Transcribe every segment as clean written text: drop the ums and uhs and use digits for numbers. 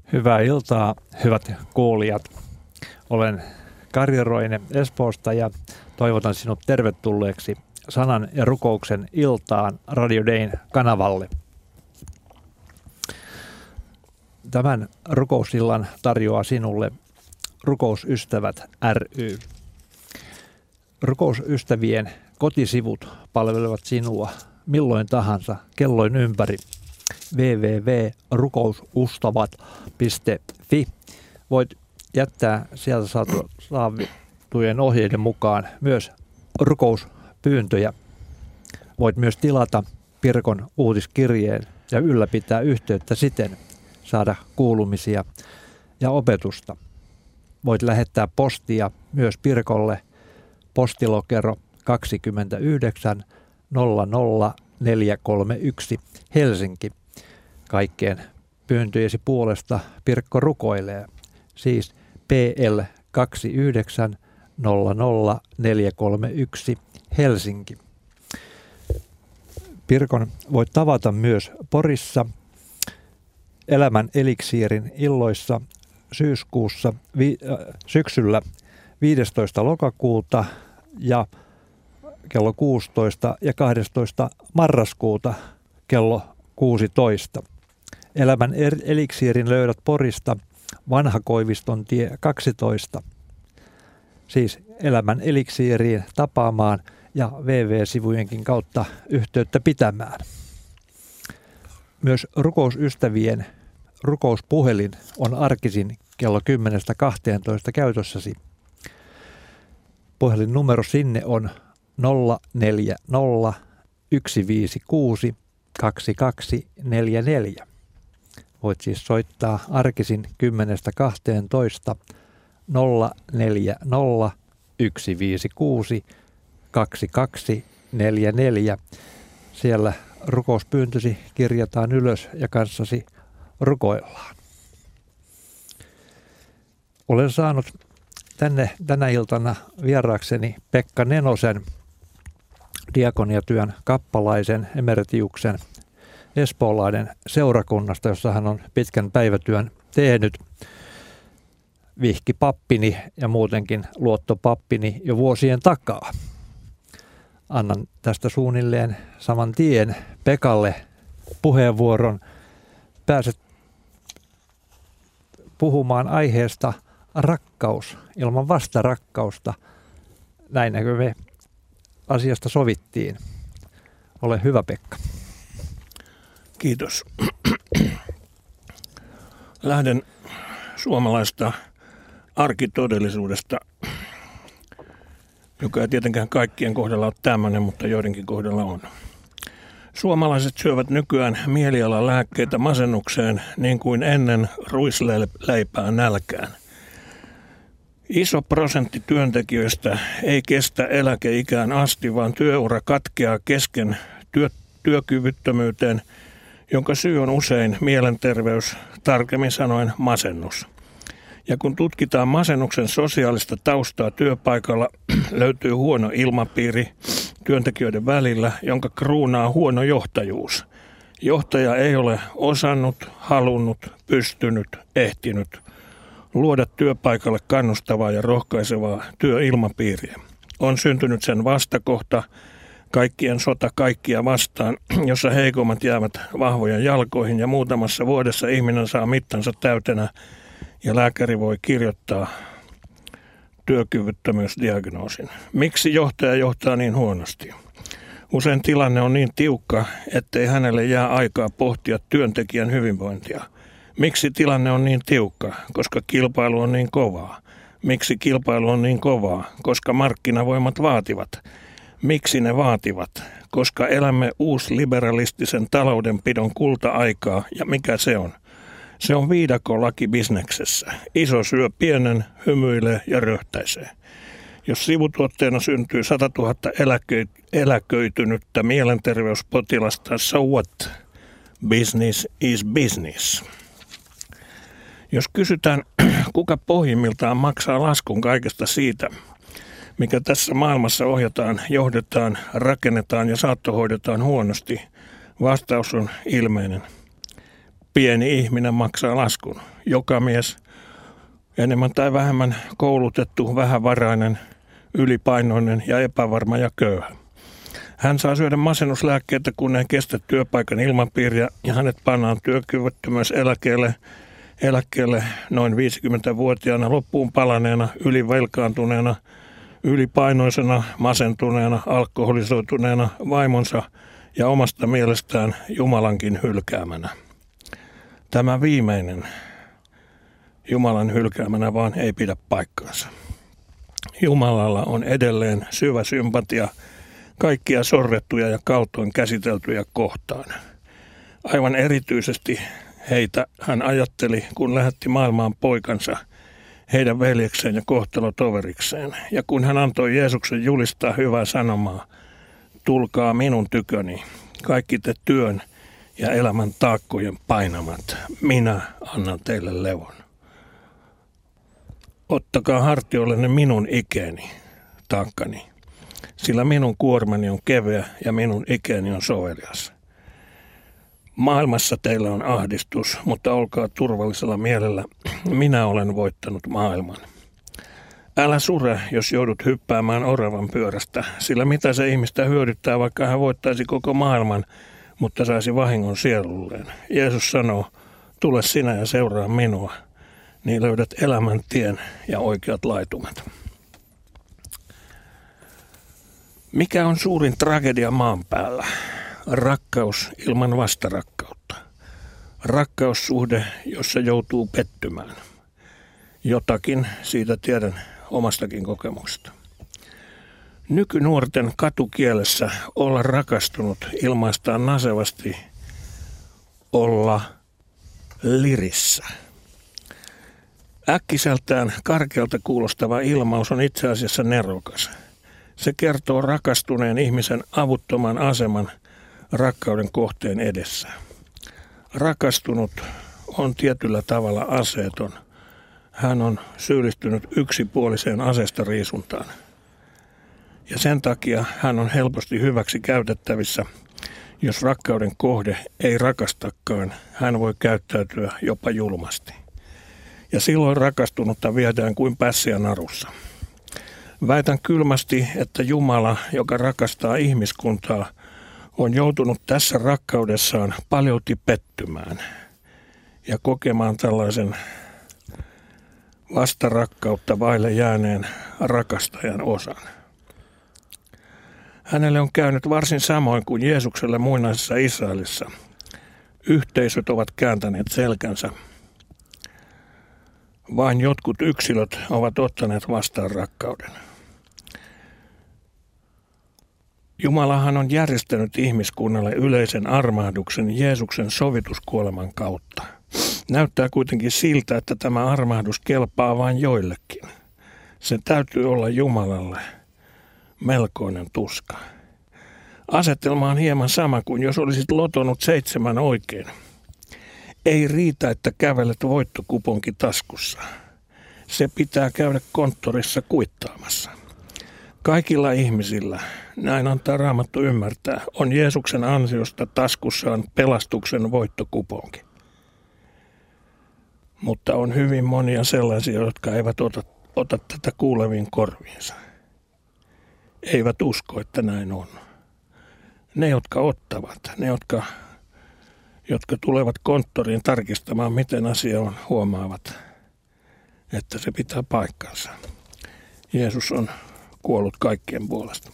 Hyvää iltaa, hyvät kuulijat. Olen Kari Roine Espoosta ja toivotan sinut tervetulleeksi sanan ja rukouksen iltaan Radio Dayn kanavalle. Tämän rukousillan tarjoaa sinulle Rukousystävät ry. Rukousystävien kotisivut palvelevat sinua milloin tahansa kelloin ympäri. www.rukousustavat.fi. Voit jättää sieltä saatujen ohjeiden mukaan myös rukouspyyntöjä. Voit myös tilata Pirkon uutiskirjeen ja ylläpitää yhteyttä siten saada kuulumisia ja opetusta. Voit lähettää postia myös Pirkolle postilokero 29 00431 Helsinki. Kaikkeen pyyntöjesi puolesta Pirkko rukoilee. Siis PL 29 00431 Helsinki. Pirkon voit tavata myös Porissa Elämän eliksiirin illoissa syksyllä 15. lokakuuta ja kello 16 ja 12. marraskuuta kello 16. Elämän eliksiirin löydät Porista Vanhakoiviston tie 12. Siis Elämän eliksiiriin tapaamaan ja www.sivujenkin kautta yhteyttä pitämään. Myös rukousystävien rukouspuhelin on arkisin kello 10-12 käytössäsi. Puhelinnumero sinne on 040 156 2244. Voit siis soittaa arkisin 10-12 040 156 2244. Siellä rukouspyyntösi kirjataan ylös ja kanssasi rukoillaan. Olen saanut tänä iltana vieraakseni Pekka Nenosen, diakoniatyön kappalaisen emeritiuksen espoolainen seurakunnasta, jossa hän on pitkän päivätyön tehnyt. Vihkipappini ja muutenkin luottopappini jo vuosien takaa. Annan tästä suunnilleen saman tien Pekalle puheenvuoron. Pääset puhumaan aiheesta rakkaus ilman vastarakkausta. Näinkö me asiasta sovittiin? Ole hyvä, Pekka. Kiitos. Lähden suomalaista arkitodellisuudesta, joka ei tietenkään kaikkien kohdalla ole tämmöinen, mutta joidenkin kohdalla on. Suomalaiset syövät nykyään mielialalääkkeitä masennukseen niin kuin ennen ruisleipää nälkään. Iso prosentti työntekijöistä ei kestä eläkeikään asti, vaan työura katkeaa kesken työkyvyttömyyteen, jonka syy on usein mielenterveys, tarkemmin sanoen masennus. Ja kun tutkitaan masennuksen sosiaalista taustaa työpaikalla, löytyy huono ilmapiiri työntekijöiden välillä, jonka kruunaa huono johtajuus. Johtaja ei ole osannut, halunnut, pystynyt, ehtinyt luoda työpaikalle kannustavaa ja rohkaisevaa työilmapiiriä. On syntynyt sen vastakohta, kaikkien sota kaikkia vastaan, jossa heikommat jäävät vahvojen jalkoihin ja muutamassa vuodessa ihminen saa mittansa täytenä ja lääkäri voi kirjoittaa työkyvyttömyysdiagnoosin. Miksi johtaja johtaa niin huonosti? Usein tilanne on niin tiukka, ettei hänelle jää aikaa pohtia työntekijän hyvinvointia. Miksi tilanne on niin tiukka? Koska kilpailu on niin kovaa. Miksi kilpailu on niin kovaa? Koska markkinavoimat vaativat. Miksi ne vaativat? Koska elämme uusliberalistisen taloudenpidon kulta-aikaa, ja mikä se on? Se on viidakolaki bisneksessä. Iso syö pienen, hymyilee ja röhtäisee. Jos sivutuotteena syntyy 100 000 eläköitynyttä mielenterveyspotilasta, so what? Business is business. Jos kysytään, kuka pohjimmiltaan maksaa laskun kaikesta siitä, mikä tässä maailmassa ohjataan, johdetaan, rakennetaan ja saattohoidetaan huonosti, vastaus on ilmeinen. pieni ihminen maksaa laskun. Joka mies, enemmän tai vähemmän koulutettu, vähävarainen, ylipainoinen ja epävarma ja köyhä. Hän saa syödä masennuslääkkeitä, kun ei kestä työpaikan ilmapiiriä, ja hänet pannaan työkyvyttömyyseläkkeelle noin 50-vuotiaana loppuun palaneena, ylivelkaantuneena, ylipainoisena, masentuneena, alkoholisoituneena, vaimonsa ja omasta mielestään Jumalankin hylkäämänä. Tämä viimeinen Jumalan hylkäämänä vaan ei pidä paikkaansa. Jumalalla on edelleen syvä sympatia kaikkia sorrettuja ja kaltoin käsiteltyjä kohtaan. Aivan erityisesti heitä hän ajatteli, kun lähetti maailmaan poikansa, heidän veljekseen ja kohtalotoverikseen. Ja kun hän antoi Jeesuksen julistaa hyvää sanomaa, tulkaa minun tyköni, kaikki te työn ja elämän taakkojen painamat, minä annan teille levon. Ottakaa hartioillenne minun ikeeni, taakkani, sillä minun kuormani on keveä ja minun ikeeni on sovelias. Maailmassa teillä on ahdistus, mutta olkaa turvallisella mielellä. Minä olen voittanut maailman. Älä sure, jos joudut hyppäämään oravan pyörästä, sillä mitä se ihmistä hyödyttää, vaikka hän voittaisi koko maailman, mutta saisi vahingon sielulleen. Jeesus sanoo, tule sinä ja seuraa minua, niin löydät elämän tien ja oikeat laitumet. Mikä on suurin tragedia maan päällä? Rakkaus ilman vastarakkautta. Rakkaussuhde, jossa joutuu pettymään. Jotakin siitä tiedän omastakin kokemuksesta. Nykynuorten katukielessä olla rakastunut ilmaistaan nasevasti olla lirissä. Äkkiseltään karkealta kuulostava ilmaus on itse asiassa nerokas. Se kertoo rakastuneen ihmisen avuttoman aseman rakkauden kohteen edessä. Rakastunut on tietyllä tavalla aseeton. Hän on syyllistynyt yksipuoliseen aseestariisuntaan. Ja sen takia hän on helposti hyväksi käytettävissä. Jos rakkauden kohde ei rakastakaan, hän voi käyttäytyä jopa julmasti. Ja silloin rakastunutta viedään kuin pässiä narussa. Väitän kylmästi, että Jumala, joka rakastaa ihmiskuntaa, on joutunut tässä rakkaudessaan paljolti pettymään ja kokemaan tällaisen vastarakkautta vaille jääneen rakastajan osan. Hänelle on käynyt varsin samoin kuin Jeesukselle muinaisessa Israelissa. Yhteisöt ovat kääntäneet selkänsä. Vain jotkut yksilöt ovat ottaneet vastaan rakkauden. Jumalahan on järjestänyt ihmiskunnalle yleisen armahduksen Jeesuksen sovituskuoleman kautta. Näyttää kuitenkin siltä, että tämä armahdus kelpaa vain joillekin. Sen täytyy olla Jumalalle melkoinen tuska. Asetelma on hieman sama kuin jos olisit lotonut 7 oikein. Ei riitä, että kävelet voittokuponki taskussa. Se pitää käydä konttorissa kuittaamassa. Kaikilla ihmisillä, näin antaa Raamattu ymmärtää, on Jeesuksen ansiosta taskussaan pelastuksen voittokuponki. Mutta on hyvin monia sellaisia, jotka eivät ota tätä kuuleviin korviinsa. Eivät usko, että näin on. Ne, jotka ottavat, ne, jotka tulevat konttoriin tarkistamaan, miten asia on, huomaavat, että se pitää paikkansa. Jeesus on kuollut kaikkien puolesta.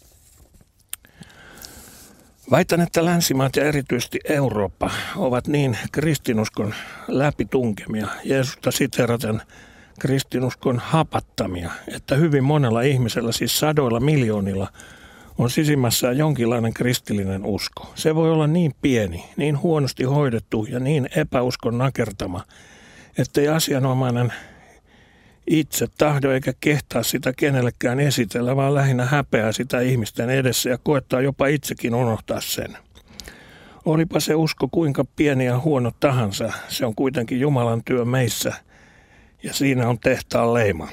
Väitän, että länsimaat ja erityisesti Eurooppa ovat niin kristinuskon läpitunkemia, Jeesusta siteeraten kristinuskon hapattamia, että hyvin monella ihmisellä, siis sadoilla miljoonilla, on sisimmässään jonkinlainen kristillinen usko. Se voi olla niin pieni, niin huonosti hoidettu ja niin epäuskon nakertama, ettei asianomainen itse tahdo eikä kehtaa sitä kenellekään esitellä, vaan lähinnä häpeää sitä ihmisten edessä ja koettaa jopa itsekin unohtaa sen. Olipa se usko kuinka pieni ja huono tahansa, se on kuitenkin Jumalan työ meissä ja siinä on tehtaan leima,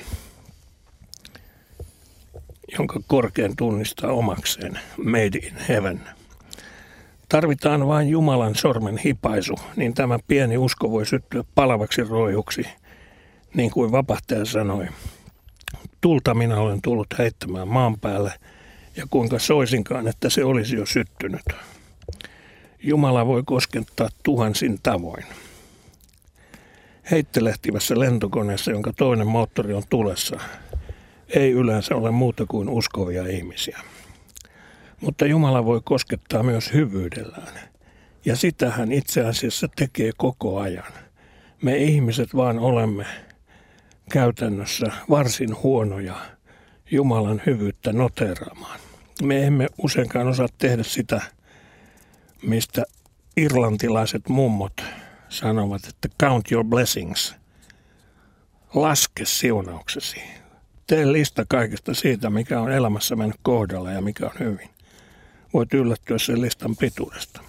jonka korkein tunnistaa omakseen, made in heaven. Tarvitaan vain Jumalan sormen hipaisu, niin tämä pieni usko voi syttyä palavaksi roihuksi, niin kuin vapahtaja sanoi. Tulta minä olen tullut heittämään maan päälle, ja kuinka soisinkaan, että se olisi jo syttynyt. Jumala voi koskettaa tuhansin tavoin. Heittelehtivässä lentokoneessa, jonka toinen moottori on tulessa, ei yleensä ole muuta kuin uskovia ihmisiä. Mutta Jumala voi koskettaa myös hyvyydellään. Ja sitä hän itse asiassa tekee koko ajan. Me ihmiset vaan olemme käytännössä varsin huonoja Jumalan hyvyyttä noteeraamaan. Me emme useinkaan osaa tehdä sitä, mistä irlantilaiset mummot sanovat, että count your blessings. Laske siunauksesi. Tee lista kaikesta siitä, mikä on elämässä mennyt kohdalla ja mikä on hyvin. Voit yllättyä sen listan pituudesta.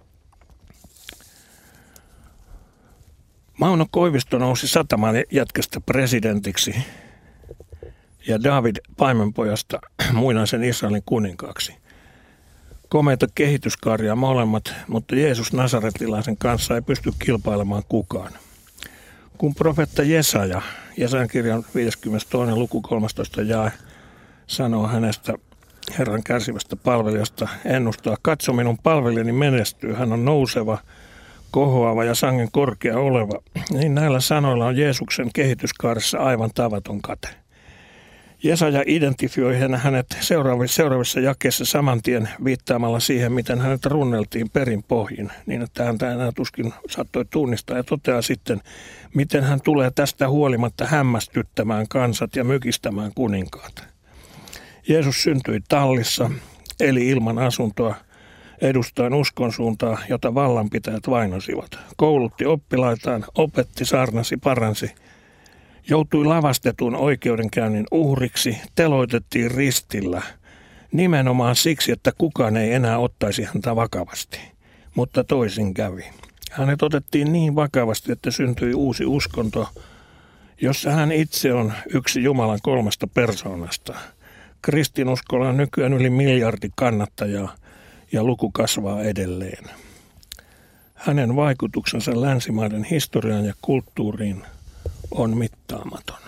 Mauno Koivisto nousi Sataman jätkästä presidentiksi ja David paimenpojasta muinaisen Israelin kuninkaaksi. Komeita kehityskaaria molemmat, mutta Jeesus Nasaretilaisen kanssa ei pysty kilpailemaan kukaan. Kun profeetta Jesajan kirjan 52. luku 13 jae sanoo hänestä Herran kärsivästä palvelijasta, ennustaa, katso minun palvelijani menestyy, hän on nouseva, kohoava ja sangen korkea oleva, niin näillä sanoilla on Jeesuksen kehityskaaressa aivan tavaton kate. Jesaja identifioi hänet seuraavissa jakeissa saman tien viittaamalla siihen, miten hänet runneltiin perin pohjin, niin että häntä enää tuskin saattoi tunnistaa ja toteaa sitten, miten hän tulee tästä huolimatta hämmästyttämään kansat ja mykistämään kuninkaat. Jeesus syntyi tallissa, eli ilman asuntoa, edustaen uskon suuntaa, jota vallanpitäjät vainosivat. Koulutti oppilaitaan, opetti, saarnasi, paransi. Joutui lavastetun oikeudenkäynnin uhriksi, teloitettiin ristillä, nimenomaan siksi, että kukaan ei enää ottaisi häntä vakavasti. Mutta toisin kävi. Hänet otettiin niin vakavasti, että syntyi uusi uskonto, jossa hän itse on yksi Jumalan 3 persoonasta. Kristinuskolla on nykyään yli 1 miljardi kannattajaa ja luku kasvaa edelleen. Hänen vaikutuksensa länsimaiden historiaan ja kulttuuriin on mittaamaton.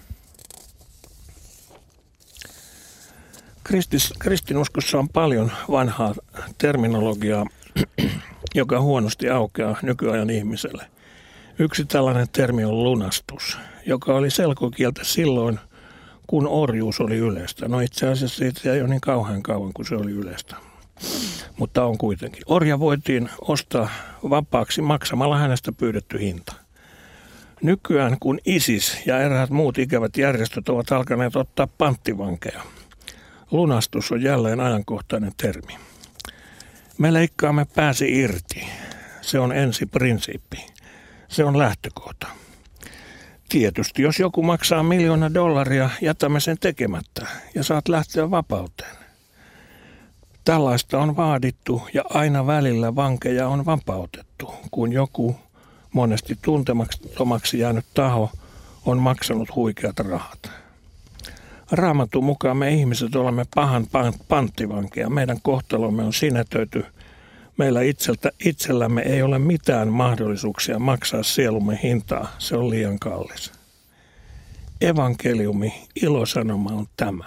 Kristinuskossa on paljon vanhaa terminologiaa, joka huonosti aukeaa nykyajan ihmiselle. Yksi tällainen termi on lunastus, joka oli selkokieltä silloin, kun orjuus oli yleistä. No itse asiassa siitä ei ole niin kauhean kauan, kun se oli yleistä. Mutta on kuitenkin. Orja voitiin ostaa vapaaksi maksamalla hänestä pyydetty hinta. Nykyään, kun ISIS ja eräät muut ikävät järjestöt ovat alkaneet ottaa panttivankeja, lunastus on jälleen ajankohtainen termi. Me leikkaamme pääsi irti. Se on ensiprinsiippi. Se on lähtökohta. Tietysti, jos joku maksaa $1 miljoonaa, jätämme sen tekemättä ja saat lähteä vapauteen. Tällaista on vaadittu ja aina välillä vankeja on vapautettu, kun joku monesti tuntemattomaksi jäänyt taho on maksanut huikeat rahat. Raamatun mukaan me ihmiset olemme pahan panttivankeja. Meidän kohtalomme on sinetöity. Meillä itsellämme ei ole mitään mahdollisuuksia maksaa sielumme hintaa. Se on liian kallis. Evankeliumi, ilosanoma on tämä.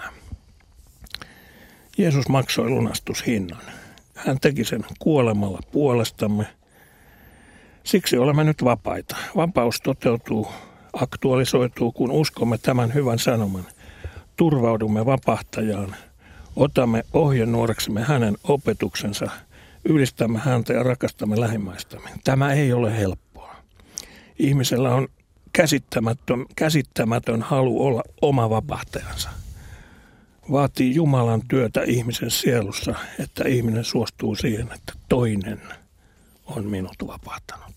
Jeesus maksoi lunastushinnan. Hän teki sen kuolemalla puolestamme. Siksi olemme nyt vapaita. Vapaus toteutuu, aktualisoituu, kun uskomme tämän hyvän sanoman. Turvaudumme vapahtajaan, otamme ohjenuoreksemme hänen opetuksensa, ylistämme häntä ja rakastamme lähimmäistämme. Tämä ei ole helppoa. Ihmisellä on käsittämätön halu olla oma vapahtajansa. Vaatii Jumalan työtä ihmisen sielussa, että ihminen suostuu siihen, että toinen on minut vapahtanut.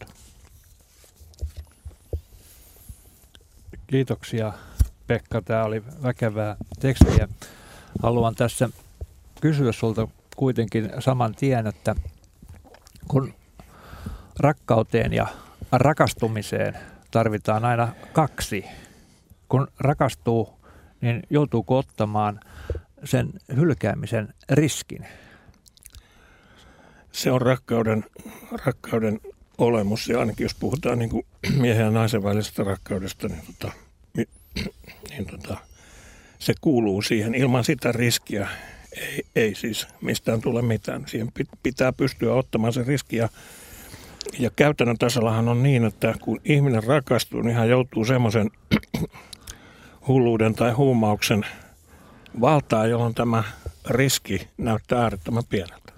Kiitoksia Pekka, tämä oli väkevää tekstiä. Haluan tässä kysyä sulta kuitenkin saman tien, että kun rakkauteen ja rakastumiseen tarvitaan aina 2. Kun rakastuu, niin joutuuko ottamaan sen hylkäämisen riskin? Se on rakkauden olemus, ja ainakin jos puhutaan niin kuin miehen ja naisen välisestä rakkaudesta, niin se kuuluu siihen. Ilman sitä riskiä ei siis mistään tule mitään. Siihen pitää pystyä ottamaan se riski. Ja käytännön tasollahan on niin, että kun ihminen rakastuu, niin hän joutuu semmoisen hulluuden tai huumauksen valtaan, jolloin tämä riski näyttää äärettömän pieneltä.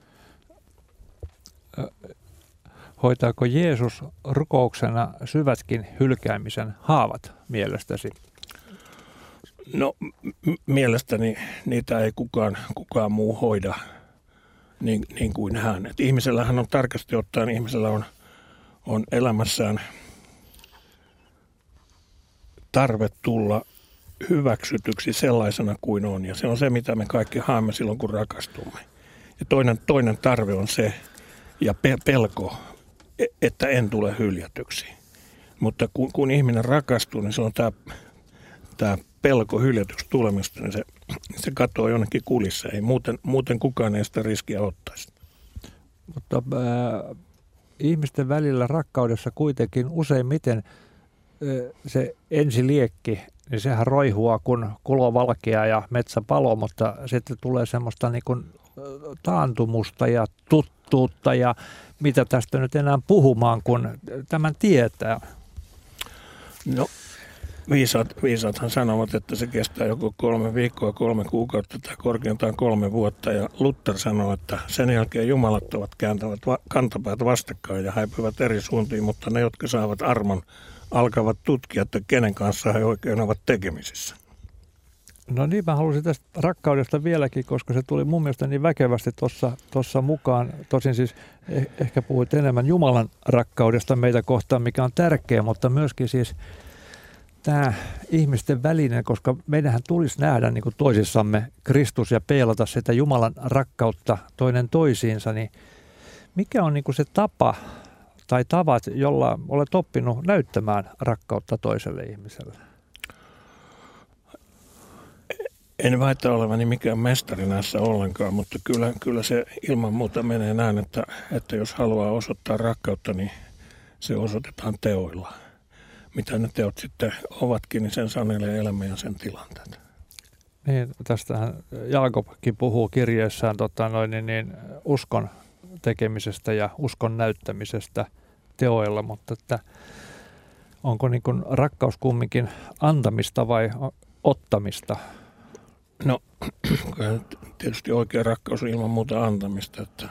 Hoitaako Jeesus rukouksena syvätkin hylkäämisen haavat mielestäsi? No mielestäni niitä ei kukaan muu hoida niin kuin hän. Et ihmisellähän on tarkasti ottaen, ihmisellä on elämässään tarve tulla hyväksytyksi sellaisena kuin on. Ja se on se, mitä me kaikki haemme silloin, kun rakastumme. Ja toinen tarve on se, ja pelko, että en tule hyljätyksi. Mutta kun ihminen rakastuu, niin se on tämä pelko hyljätyksi tulemista, niin se katoaa jonnekin kulissa. Ei muuten kukaan ei sitä riskiä ottaisi. Mutta ihmisten välillä rakkaudessa kuitenkin useimmiten se ensiliekki, niin sehän roihua, kun kulo valkeaa ja metsä palo, mutta sitten tulee semmoista niin kuin taantumusta ja tuttuutta ja mitä tästä nyt enää puhumaan, kun tämän tietää. No, viisaathan sanovat, että se kestää joko 3 viikkoa, 3 kuukautta tai korkeintaan 3 vuotta. Ja Luther sanoo, että sen jälkeen jumalattomat kääntävät kantapäät vastakkain ja häipyvät eri suuntiin, mutta ne, jotka saavat armon, alkavat tutkia, että kenen kanssa he oikein ovat tekemisissä. No niin, mä halusin tästä rakkaudesta vieläkin, koska se tuli mun mielestä niin väkevästi tuossa mukaan. Tosin siis ehkä puhuit enemmän Jumalan rakkaudesta meitä kohtaan, mikä on tärkeä, mutta myöskin siis tämä ihmisten välinen, koska meidänhän tulisi nähdä niin kuin toisissamme Kristus ja peilata sitä Jumalan rakkautta toinen toisiinsa, niin mikä on niin kuin se tapa tai tavat, jolla olet oppinut näyttämään rakkautta toiselle ihmiselle? En väitä olevani mikään mestari näissä ollenkaan, mutta kyllä se ilman muuta menee näin, että jos haluaa osoittaa rakkautta, niin se osoitetaan teoilla. Mitä ne teot sitten ovatkin, niin sen sanelee elämä ja sen tilanteet. Niin, tästähän Jaakobkin puhuu kirjeessään uskon tekemisestä ja uskon näyttämisestä teoilla, mutta että onko niin kuin rakkaus kumminkin antamista vai ottamista? No, tietysti oikea rakkaus on ilman muuta antamista, että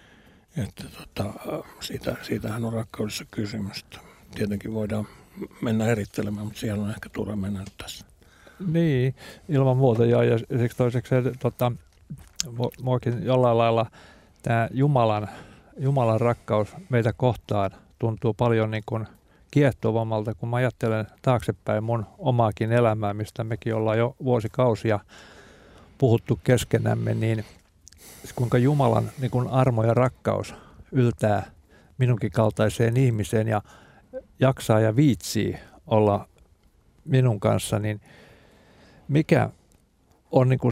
siitähän on rakkaudessa kysymystä. Tietenkin voidaan mennä erittelemään, mutta siihen on ehkä turha mennä tässä. Niin, ilman muuta joo, ja siksi toiseksi muakin jollain lailla tämä Jumalan rakkaus meitä kohtaan tuntuu paljon niin kuin kiehtovammalta, kun mä ajattelen taaksepäin mun omaakin elämää, mistä mekin ollaan jo vuosikausia puhuttu keskenämme, niin kuinka Jumalan niin kuin armo ja rakkaus yltää minunkin kaltaiseen ihmiseen ja jaksaa ja viitsii olla minun kanssa, niin mikä on niin kuin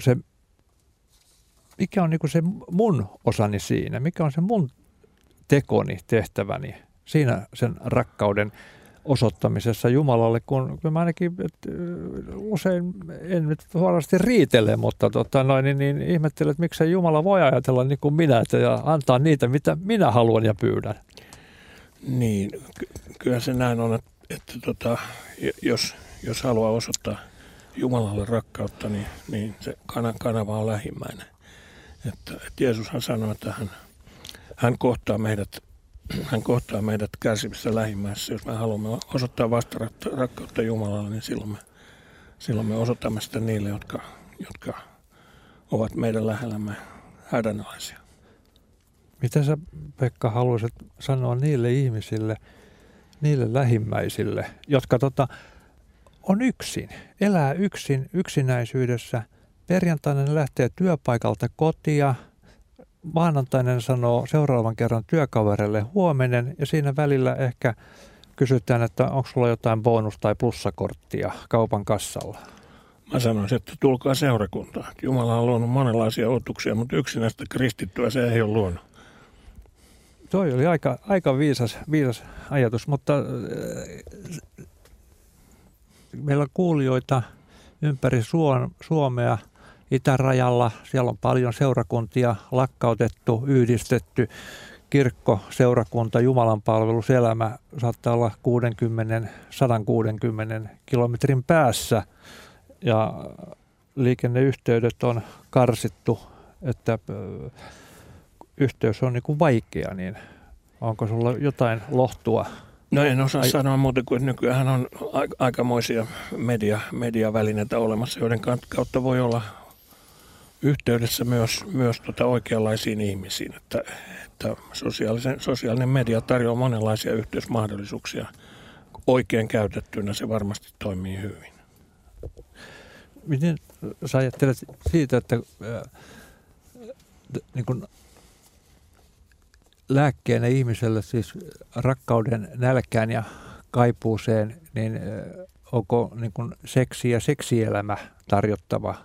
se mun osani siinä, mikä on se mun tekoni, tehtäväni siinä sen rakkauden osoittamisessa Jumalalle, kun mä ainakin usein en nyt suorasti riitele, mutta niin ihmettelen, että miksei Jumala voi ajatella niin kuin minä, ja antaa niitä, mitä minä haluan ja pyydän. Niin, kyllä se näin on, että jos haluaa osoittaa Jumalalle rakkautta, niin se kanava on lähimmäinen. Että Jeesushan sanoi, että hän kohtaa meidät kärsivissä lähimmäisessä. Jos me haluamme osoittaa vastarakkautta Jumalalle, niin silloin me osoitamme sitä niille, jotka ovat meidän lähellämme hädänalaisia. Mitä sä, Pekka, haluaisit sanoa niille ihmisille, niille lähimmäisille, jotka on yksin, elää yksin, yksinäisyydessä. Perjantaina ne lähtee työpaikalta kotia, maanantaina sanoo seuraavan kerran työkaverille huomenen ja siinä välillä ehkä kysytään, että onko sulla jotain bonus- tai plussakorttia kaupan kassalla. Mä sanoisin, että tulkaa seurakuntaan. Jumala on luonut monenlaisia otuksia, mutta yksinäistä kristittyä se ei ole luonut. Toi oli aika viisas ajatus, mutta meillä on kuulijoita ympäri Suomea, itärajalla. Siellä on paljon seurakuntia lakkautettu, yhdistetty. Kirkko, seurakunta, jumalanpalveluselämä saattaa olla 160 kilometrin päässä ja liikenneyhteydet on karsittu, että yhteys on niin kuin vaikea, niin onko sulla jotain lohtua? No en osaa sanoa muuta kuin, että nykyään on aikamoisia mediavälineitä olemassa, joiden kautta voi olla yhteydessä myös oikeanlaisiin ihmisiin, että sosiaalinen media tarjoaa monenlaisia yhteysmahdollisuuksia. Oikein käytettynä se varmasti toimii hyvin. Miten sä ajattelet siitä, että niin kuin lääkkeenä ihmiselle, siis rakkauden nälkään ja kaipuuseen, niin onko niin kuin seksi ja seksielämä tarjottava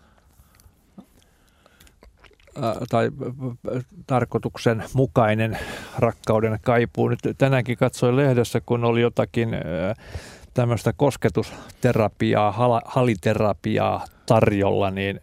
tai tarkoituksen mukainen rakkauden kaipuu? Nyt tänäänkin katsoin lehdessä, kun oli jotakin tämmöistä kosketusterapiaa, haliterapiaa tarjolla, niin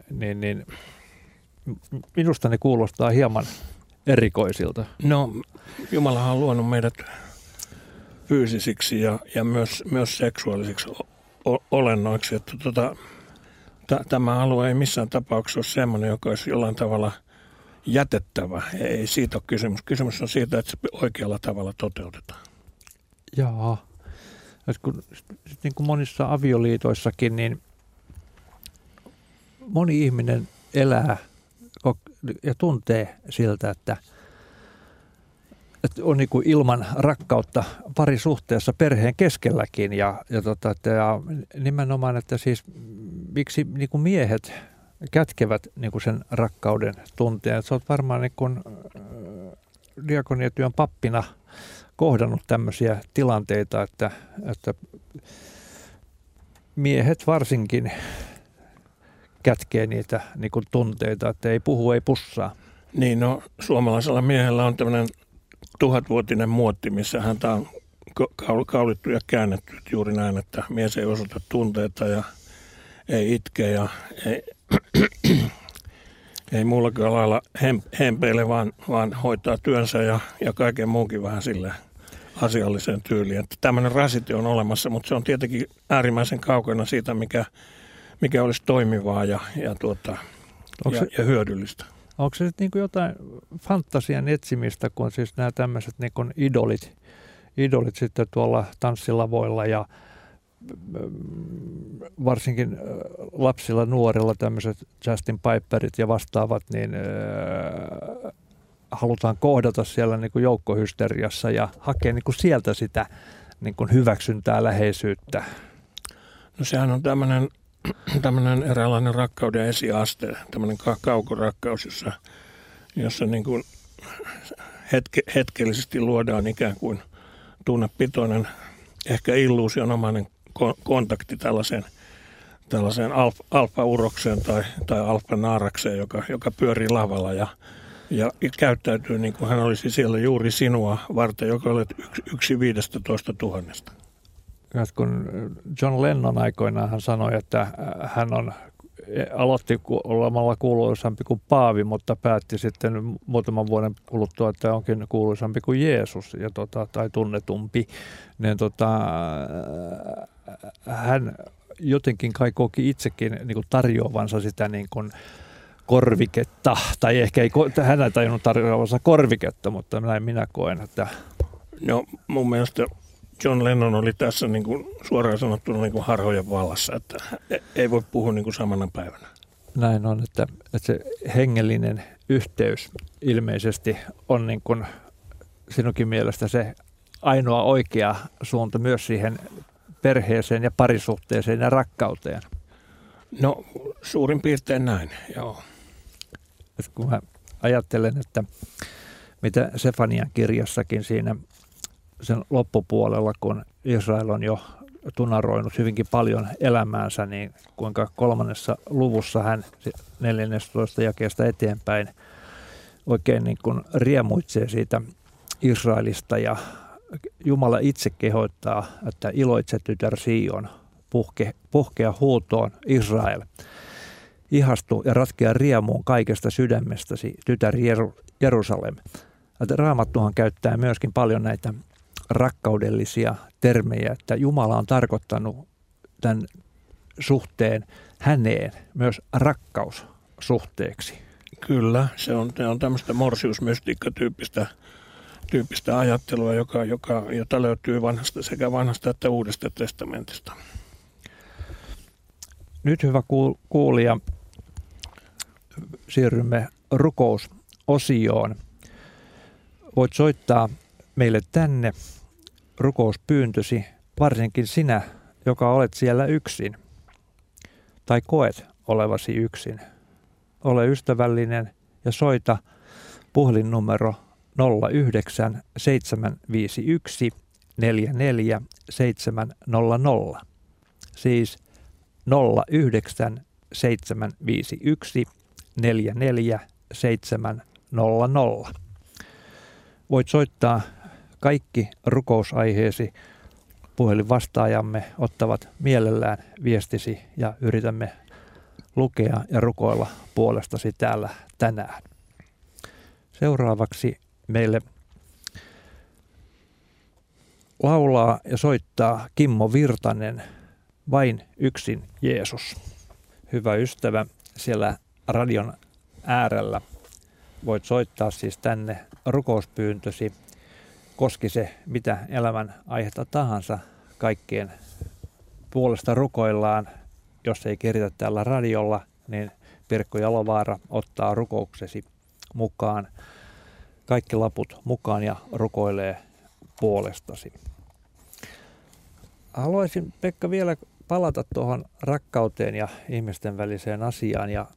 minusta ne kuulostaa hieman erikoisilta. No, Jumalahan on luonut meidät fyysisiksi ja myös seksuaalisiksi olennoiksi, että tämä alue ei missään tapauksessa ole sellainen, joka olisi jollain tavalla jätettävä. Ei siitä ole kysymys. Kysymys on siitä, että se oikealla tavalla toteutetaan. Jaa. Niin kuin monissa avioliitoissakin, niin moni ihminen elää ja tuntee siltä, että on niin kuin ilman rakkautta parisuhteessa perheen keskelläkin ja nimenomaan, että siis miksi niin kuin miehet kätkevät niin kuin sen rakkauden tunteen. Sä oot varmaan niin kuin diakoniatyön pappina kohdannut tämmöisiä tilanteita, että miehet varsinkin kätkee niitä niin kuin tunteita, että ei puhu, ei pussaa. Niin, no suomalaisella miehellä on tämmöinen 1000-vuotinen muotti, missä häntä on kaulittu ja käännetty juuri näin, että mies ei osoita tunteita ja ei itke ja ei muullakaan lailla hempeile, vaan hoitaa työnsä ja kaiken muunkin vähän sille asialliseen tyyliin. Että tämmöinen rasite on olemassa, mutta se on tietenkin äärimmäisen kaukana siitä, mikä olisi toimivaa ja hyödyllistä. Onko se sitten niin jotain fantasian etsimistä, kun siis nämä tämmöiset niin idolit sitten tuolla tanssilavoilla ja varsinkin lapsilla, nuorilla tämmöiset Justin Bieberit ja vastaavat, niin halutaan kohdata siellä niin kuin joukkohysteriassa ja hakea niin kuin sieltä sitä niin kuin hyväksyntää, läheisyyttä. No sehän on tämmöinen eräänlainen rakkauden esiaste, tämmöinen kaukorakkaus, jossa niin kuin hetkellisesti luodaan ikään kuin tunnepitoinen, ehkä illuusionomainen kontakti tällaiseen alfa-urokseen tai alfa-naarakseen, joka pyörii lavalla ja käyttäytyy niin kuin hän olisi siellä juuri sinua varten, joka olet yksi 15 000. Kun John Lennon aikoinaan hän sanoi, että hän aloitti olemalla kuuluisampi kuin Paavi, mutta päätti sitten muutaman vuoden kuluttua, että onkin kuuluisampi kuin Jeesus tai tunnetumpi. Niin hän jotenkin kai koki itsekin niin kuin tarjoavansa sitä niin kuin korviketta, tai ehkä ei hän ei tajunnut tarjoavansa korviketta, mutta näin minä koen. Että no mun mielestä John Lennon oli tässä niin kuin suoraan sanottuna niin kuin harhojen vallassa, että ei voi puhua niin kuin samana päivänä. Näin on, että se hengellinen yhteys ilmeisesti on niin kuin sinunkin mielestä se ainoa oikea suunta myös siihen perheeseen ja parisuhteeseen ja rakkauteen. No suurin piirtein näin, joo. Et kun mä ajattelen, että mitä Sefanian kirjassakin siinä sen loppupuolella, kun Israel on jo tunaroinut hyvinkin paljon elämäänsä, niin kuinka 3. luvussa hän 14 jakeesta eteenpäin oikein niin kuin riemuitsee siitä Israelista ja Jumala itse kehottaa, että iloitse tytär Sion, puhkea huutoon Israel. Ihastu ja ratkea riemuun kaikesta sydämestäsi, tytär Jerusalem. Raamattuhan käyttää myöskin paljon näitä rakkaudellisia termejä, että Jumala on tarkoittanut tämän suhteen häneen myös rakkaussuhteeksi. Kyllä, se on tämmöistä morsiusmystiikkatyyppistä ajattelua, jota löytyy sekä vanhasta että uudesta testamentista. Nyt hyvä kuulija, siirrymme rukousosioon. Voit soittaa meille tänne rukouspyyntösi, varsinkin sinä, joka olet siellä yksin tai koet olevasi yksin. Ole ystävällinen ja soita puhelinnumero 09 751 44 700. Siis 09 751 44 700. Voit soittaa kaikki rukousaiheesi. Puhelinvastaajamme ottavat mielellään viestisi ja yritämme lukea ja rukoilla puolestasi täällä tänään. Seuraavaksi meille laulaa ja soittaa Kimmo Virtanen, Vain yksin Jeesus. Hyvä ystävä siellä radion äärellä. Voit soittaa siis tänne rukouspyyntösi, koski se mitä elämän aihetta tahansa, kaikkien puolesta rukoillaan. Jos ei keritä täällä radiolla, niin Pirkko Jalovaara ottaa rukouksesi mukaan, kaikki laput mukaan ja rukoilee puolestasi. Haluaisin, Pekka, vielä palata tuohon rakkauteen ja ihmisten väliseen asiaan. Ja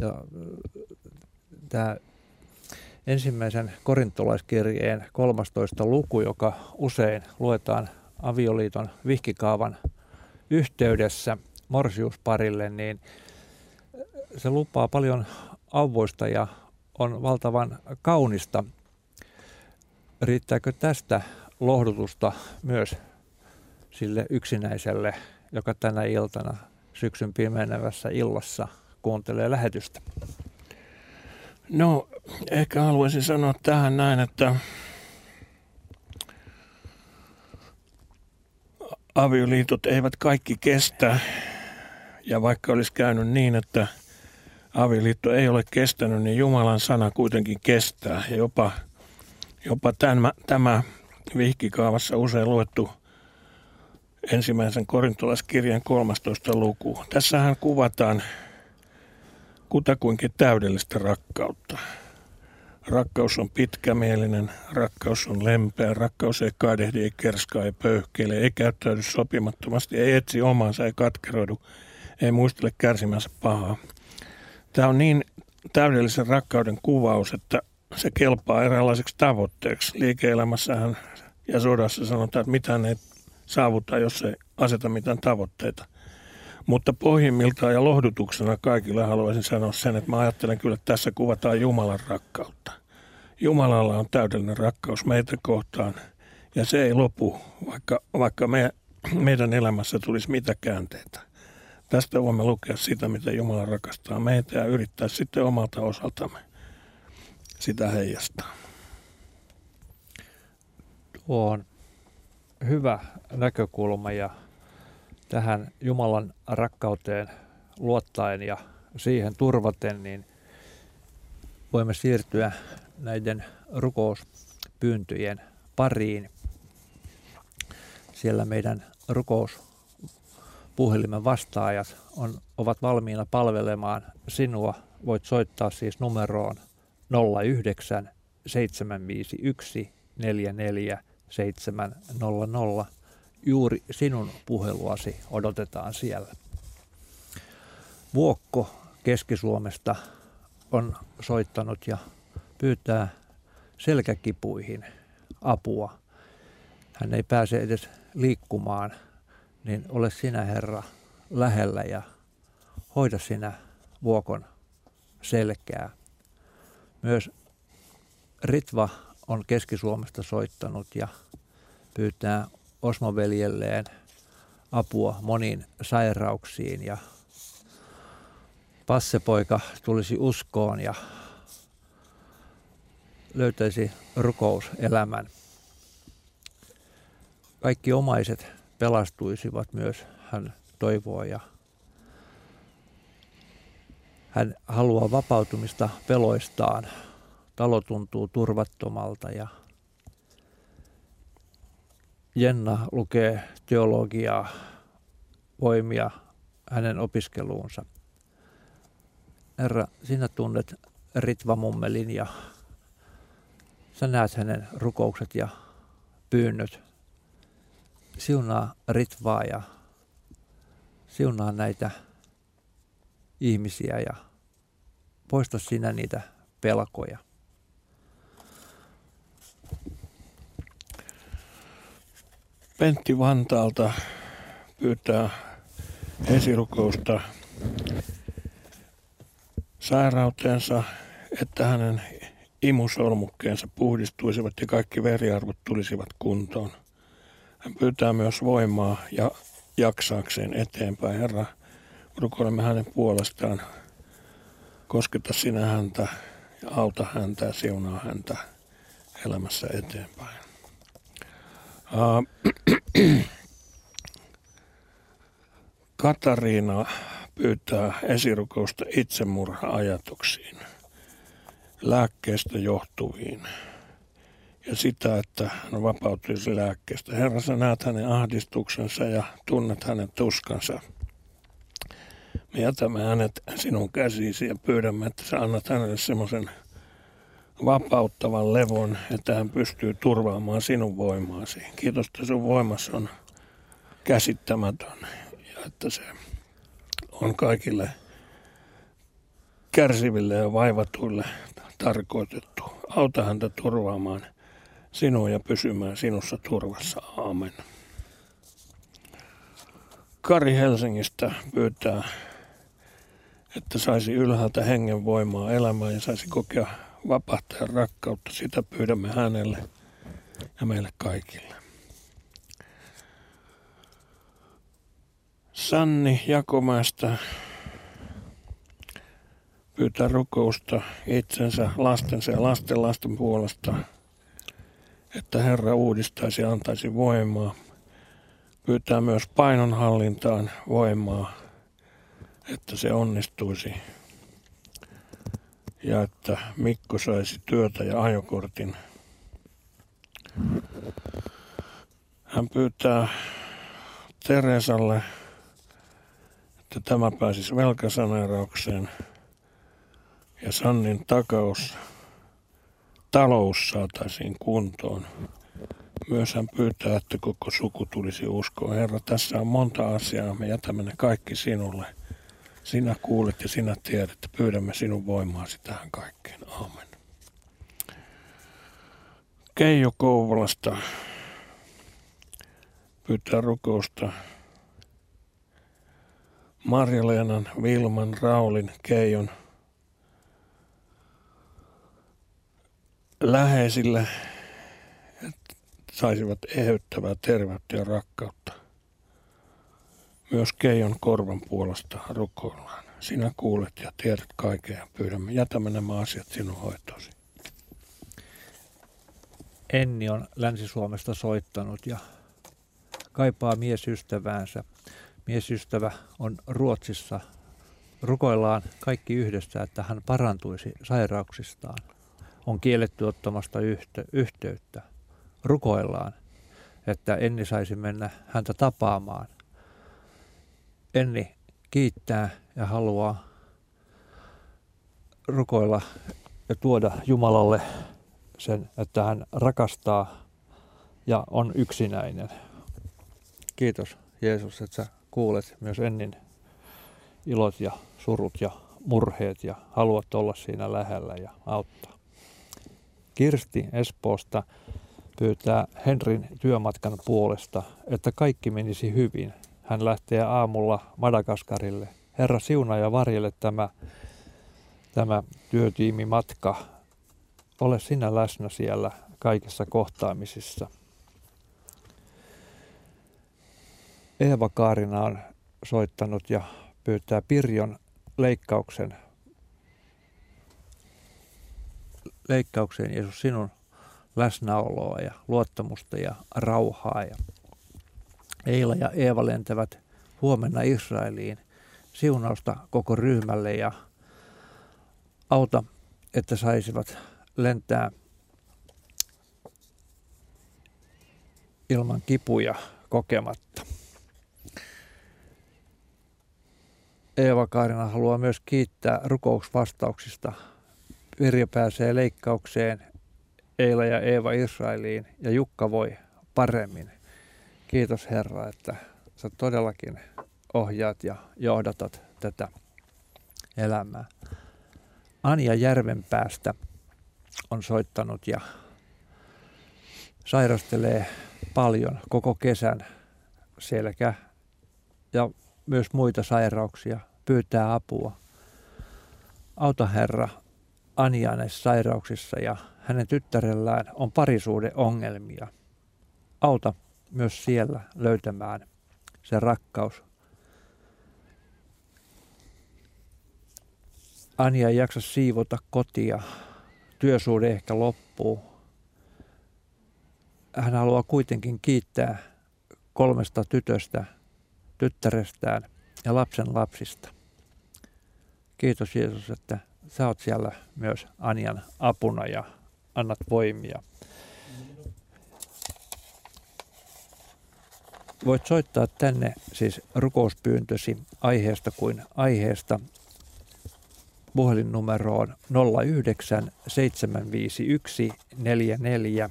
tämä ensimmäisen korintolaiskirjeen 13. luku, joka usein luetaan avioliiton vihkikaavan yhteydessä morsiusparille, niin se lupaa paljon auvoista ja on valtavan kaunista. Riittääkö tästä lohdutusta myös sille yksinäiselle, joka tänä iltana syksyn pimenevässä illassa kuuntelee lähetystä? No, ehkä haluaisin sanoa tähän näin, että avioliitot eivät kaikki kestä. Ja vaikka olisi käynyt niin, että avioliitto ei ole kestänyt, niin Jumalan sana kuitenkin kestää. Ja jopa tämä vihkikaavassa usein luettu ensimmäisen korintolaiskirjan 13. luku. Tässähän kuvataan kutakuinkin täydellistä rakkautta. Rakkaus on pitkämielinen, rakkaus on lempeä, rakkaus ei kadehdi, ei kerskaa, ei pöyhkeile, ei käyttäydy sopimattomasti, ei etsi omaansa, ei katkeroidu, ei muistele kärsimänsä pahaa. Tämä on niin täydellisen rakkauden kuvaus, että se kelpaa eräänlaiseksi tavoitteeksi. Liike-elämässähän ja sodassa sanotaan, että mitään ei saavuta, jos ei aseta mitään tavoitteita. Mutta pohjimmiltaan ja lohdutuksena kaikille haluaisin sanoa sen, että mä ajattelen kyllä, että tässä kuvataan Jumalan rakkautta. Jumalalla on täydellinen rakkaus meitä kohtaan ja se ei lopu, vaikka meidän elämässä tulisi mitä käänteitä. Tästä voimme lukea sitä, mitä Jumala rakastaa meitä ja yrittää sitten omalta osaltamme sitä heijastaa. Tuo on hyvä näkökulma ja tähän Jumalan rakkauteen luottaen ja siihen turvaten, niin voimme siirtyä näiden rukouspyyntöjen pariin. Siellä meidän rukouspuhelimen vastaajat ovat valmiina palvelemaan sinua. Voit soittaa siis numeroon 09 751 44 700. Juuri sinun puheluasi odotetaan siellä. Vuokko Keski-Suomesta on soittanut ja pyytää selkäkipuihin apua. Hän ei pääse edes liikkumaan, niin ole sinä, Herra, lähellä ja hoida sinä Vuokon selkää. Myös Ritva on Keski-Suomesta soittanut ja pyytää Osmo-veljelleen apua moniin sairauksiin ja Passepoika tulisi uskoon ja löytäisi rukouselämän. Kaikki omaiset pelastuisivat myös, hän toivoo, ja hän haluaa vapautumista peloistaan. Talo tuntuu turvattomalta ja Jenna lukee teologiaa, voimia hänen opiskeluunsa. Herra, sinä tunnet Ritva-mummelin ja sä näet hänen rukoukset ja pyynnöt. Siunaa Ritvaa ja siunaa näitä ihmisiä ja poista sinä niitä pelkoja. Pentti Vantaalta pyytää esirukousta sairauteensa, että hänen imusolmukkeensa puhdistuisivat ja kaikki veriarvot tulisivat kuntoon. Hän pyytää myös voimaa ja jaksaakseen eteenpäin. Herra, rukoilemme hänen puolestaan. Kosketa sinä häntä ja auta häntä ja siunaa häntä elämässä eteenpäin. Katariina pyytää esirukousta itsemurha-ajatuksiin, lääkkeestä johtuviin ja sitä, että hän vapautuisi lääkkeestä. Herra, sä näet hänen ahdistuksensa ja tunnet hänen tuskansa. Me jätämme hänet sinun käsiisi ja pyydämme, että sä annat hänelle semmoisen vapauttavan levon, että hän pystyy turvaamaan sinun voimaasi. Kiitos, että sun voimassa on käsittämätön ja että se on kaikille kärsiville ja vaivatuille tarkoitettu. Auta häntä turvaamaan sinua ja pysymään sinussa turvassa. Aamen. Kari Helsingistä pyytää, että saisi ylhäältä hengen voimaa elämään ja saisi kokea vapautta ja rakkautta. Sitä pyydämme hänelle ja meille kaikille. Sanni Jakomäestä pyytää rukousta itsensä, lastensa ja lastenlasten puolesta, että Herra uudistaisi ja antaisi voimaa. Pyytää myös painonhallintaan voimaa, että se onnistuisi. Ja että Mikko saisi työtä ja ajokortin. Hän pyytää Teresalle, että tämä pääsisi velkasaneeraukseen ja Sannin talous saataisiin kuntoon. Myös hän pyytää, että koko suku tulisi uskoon. Herra, tässä on monta asiaa. Me jätämme ne kaikki sinulle. Sinä kuulet ja sinä tiedät, että pyydämme sinun voimaasi tähän kaikkeen. Aamen. Keijo Kouvolasta pyytää rukousta Marja-Leenan, Vilman, Raulin, Keijon läheisille, että saisivat eheyttävää terveyttä ja rakkautta. Myös Keijon Korvan puolesta rukoillaan. Sinä kuulet ja tiedät kaiken ja pyydämme. Jätämme nämä asiat sinun hoitoosi. Enni on Länsi-Suomesta soittanut ja kaipaa miesystäväänsä. Miesystävä on Ruotsissa. Rukoillaan kaikki yhdessä, että hän parantuisi sairauksistaan. On kielletty ottamasta yhteyttä. Rukoillaan, että Enni saisi mennä häntä tapaamaan. Enni kiittää ja haluaa rukoilla ja tuoda Jumalalle sen, että hän rakastaa ja on yksinäinen. Kiitos Jeesus, että sä kuulet myös Ennin ilot ja surut ja murheet ja haluat olla siinä lähellä ja auttaa. Kirsti Espoosta pyytää Henrin työmatkan puolesta, että kaikki menisi hyvin. Hän lähtee aamulla Madagaskarille. Herra, siunaa ja varjele tämä työtiimimatka. Ole sinä läsnä siellä kaikissa kohtaamisissa. Eeva-Kaarina on soittanut ja pyytää Pirjon leikkaukseen Jeesus sinun läsnäoloa ja luottamusta ja rauhaa. Ja Eila ja Eeva lentävät huomenna Israeliin, siunausta koko ryhmälle ja auta, että saisivat lentää ilman kipuja kokematta. Eeva-Kaarina haluaa myös kiittää rukousvastauksista. Pirjo pääsee leikkaukseen, Eila ja Eeva Israeliin ja Jukka voi paremmin. Kiitos Herra, että sä todellakin ohjaat ja johdatat tätä elämää. Anja Järvenpäästä on soittanut ja sairastelee paljon koko kesän selkä ja myös muita sairauksia, pyytää apua. Auta Herra Anjaa näissä sairauksissa ja hänen tyttärellään on parisuhdeongelmia. Auta myös siellä löytämään se rakkaus. Anja ei jaksa siivota kotia, työsuhde ehkä loppuu. Hän haluaa kuitenkin kiittää 3 tytöstä, tyttärestään ja lapsen lapsista. Kiitos Jeesus, että sä oot siellä myös Anjan apuna ja annat voimia. Voit soittaa tänne siis rukouspyyntösi aiheesta kuin aiheesta puhelinnumeroon 09 751 44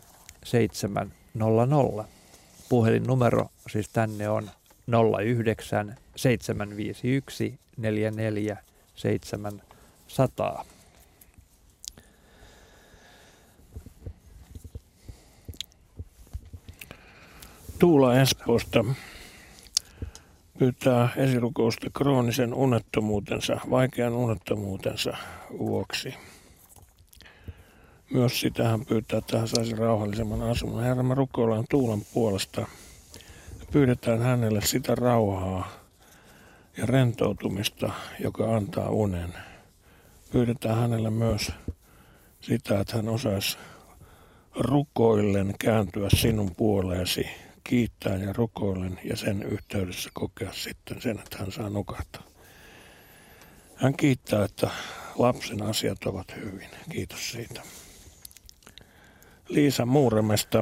700. Puhelinnumero siis tänne on 09 751 44 700. Tuula Espoosta pyytää esirukousta kroonisen vaikean unettomuutensa vuoksi. Myös sitä hän pyytää, että hän saisi rauhallisemman asunnon. Herra, me rukoillaan Tuulan puolesta. Pyydetään hänelle sitä rauhaa ja rentoutumista, joka antaa unen. Pyydetään hänelle myös sitä, että hän osaisi rukoillen kääntyä sinun puoleesi, kiittää ja rukoillen ja sen yhteydessä kokea sitten sen, että hän saa nukahtaa. Hän kiittää, että lapsen asiat ovat hyvin. Kiitos siitä. Liisa Muuremesta.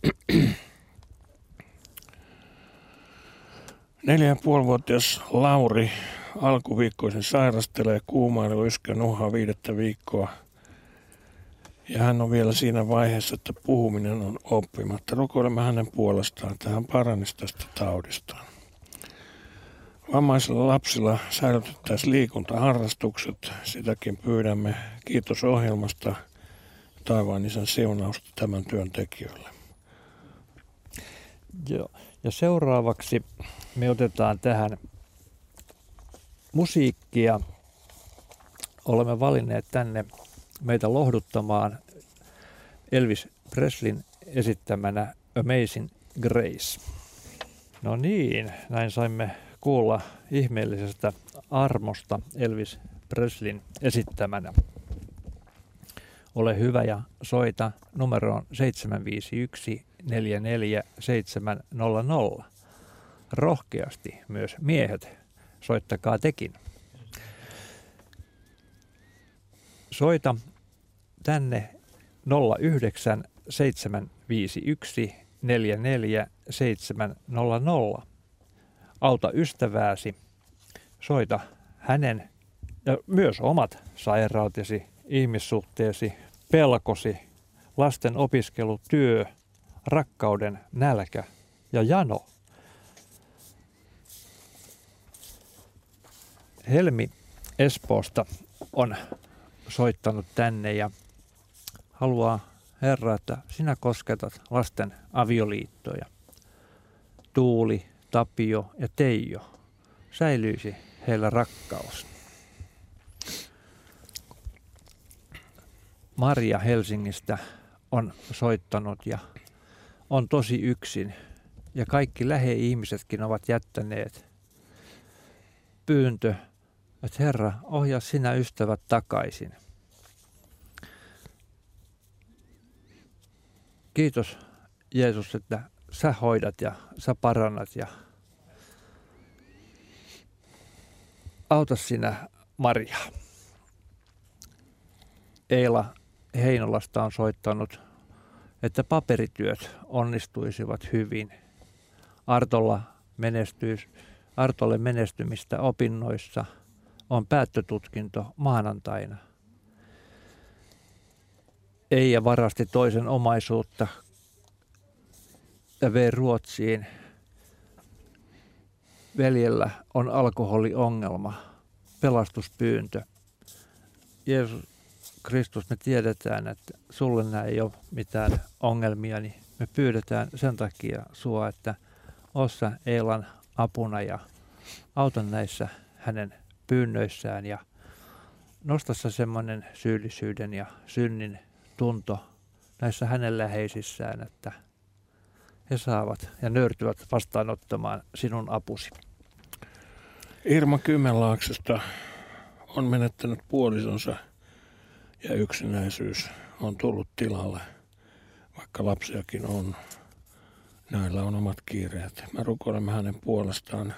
4,5-vuotias Lauri alkuviikkoisen sairastelee kuumailu, yskä, nuhaa 5 viikkoa. Ja hän on vielä siinä vaiheessa, että puhuminen on oppimatta. Rukoilemme hänen puolestaan, että hän paranisi tästä taudistaan. Vammaisilla lapsilla säilytettäisiin liikuntaharrastukset. Sitäkin pyydämme. Kiitos ohjelmasta. Taivaan Isän siunausta tämän työn tekijöille. Joo. Ja seuraavaksi me otetaan tähän musiikkia. Olemme valinneet tänne meitä lohduttamaan Elvis Presleyn esittämänä Amazing Grace. No niin, näin saimme kuulla ihmeellisestä armosta Elvis Presleyn esittämänä. Ole hyvä ja soita numeroon 751 44 700. Rohkeasti myös miehet, soittakaa tekin. Soita tänne 09 751 44 700. Auta ystävääsi, soita hänen ja myös omat sairautesi, ihmissuhteesi, pelkosi, lasten opiskelu, työ, rakkauden nälkä ja jano. Helmi Espoosta on soittanut tänne ja haluaa Herra, että sinä kosketat lasten avioliittoja. Tuuli, Tapio ja Teijo, säilyisi heillä rakkaus. Maria Helsingistä on soittanut ja on tosi yksin. Ja kaikki lähi-ihmisetkin ovat jättäneet. Pyyntö, että Herra, ohjaa sinä ystävät takaisin. Kiitos Jeesus, että sä hoidat ja sä parannat ja auta sinä Maria. Eila Heinolasta on soittanut, että paperityöt onnistuisivat hyvin. Artolle menestymistä opinnoissa on päättötutkinto maanantaina. Eija varasti toisen omaisuutta ja vei Ruotsiin. Veljellä on alkoholiongelma, pelastuspyyntö. Jeesus Kristus, me tiedetään, että sulle nämä ei ole mitään ongelmia, niin me pyydetään sen takia sua, että ossa Eilan apuna ja auta näissä hänen pyynnöissään ja nosta se semmoinen syyllisyyden ja synnin tunto näissä hänen läheisissään, että he saavat ja nöyrtyvät vastaanottamaan sinun apusi. Irma Kymenlaaksosta on menettänyt puolisonsa ja yksinäisyys on tullut tilalle, vaikka lapsiakin on. Näillä on omat kiireet. Me rukoilemme hänen puolestaan.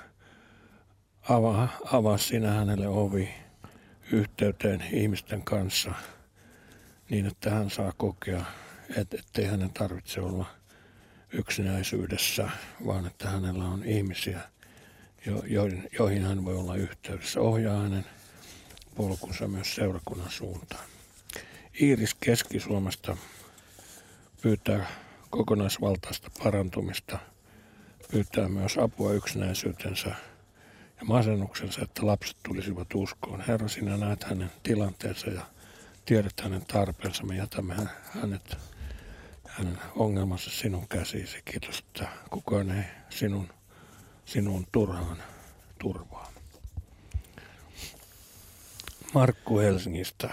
Avaa sinä hänelle ovi yhteyteen ihmisten kanssa niin, että hän saa kokea, ettei hänen tarvitse olla yksinäisyydessä, vaan että hänellä on ihmisiä, joihin hän voi olla yhteydessä. Ohjaa hänen polkunsa myös seurakunnan suuntaan. Iiris Keski-Suomesta pyytää kokonaisvaltaista parantumista, pyytää myös apua yksinäisyytensä ja masennuksensa, että lapset tulisivat uskoon. Herra, sinä näet hänen tilanteensa ja tiedät hänen tarpeensa. Me jätämme hänen ongelmansa sinun käsiisi. Kiitos, että kukaan ei sinun turhaan turvaa. Markku Helsingistä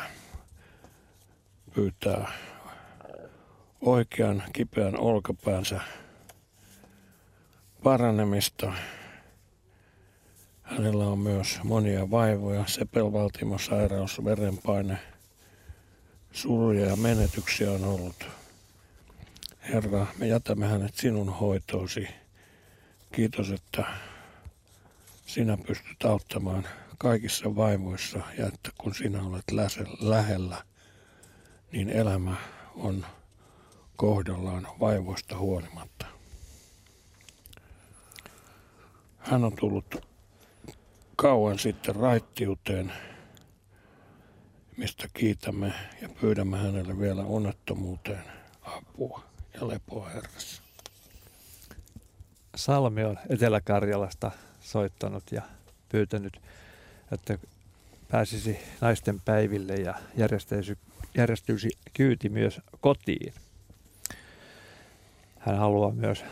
pyytää oikean kipeän olkapäänsä paranemista. Hänellä on myös monia vaivoja, sepelvaltimosairaus, verenpaine, suruja ja menetyksiä on ollut. Herra, me jätämme hänet sinun hoitoosi. Kiitos, että sinä pystyt auttamaan kaikissa vaivoissa ja että kun sinä olet lähellä, niin elämä on kohdallaan vaivoista huolimatta. Hän on tullut kauan sitten raittiuteen, mistä kiitämme ja pyydämme hänelle vielä onnettomuuteen apua ja lepoa Herrassa. Salmi on Etelä-Karjalasta soittanut ja pyytänyt, että pääsisi naisten päiville ja järjestyisi kyyti myös kotiin. Hän haluaa myös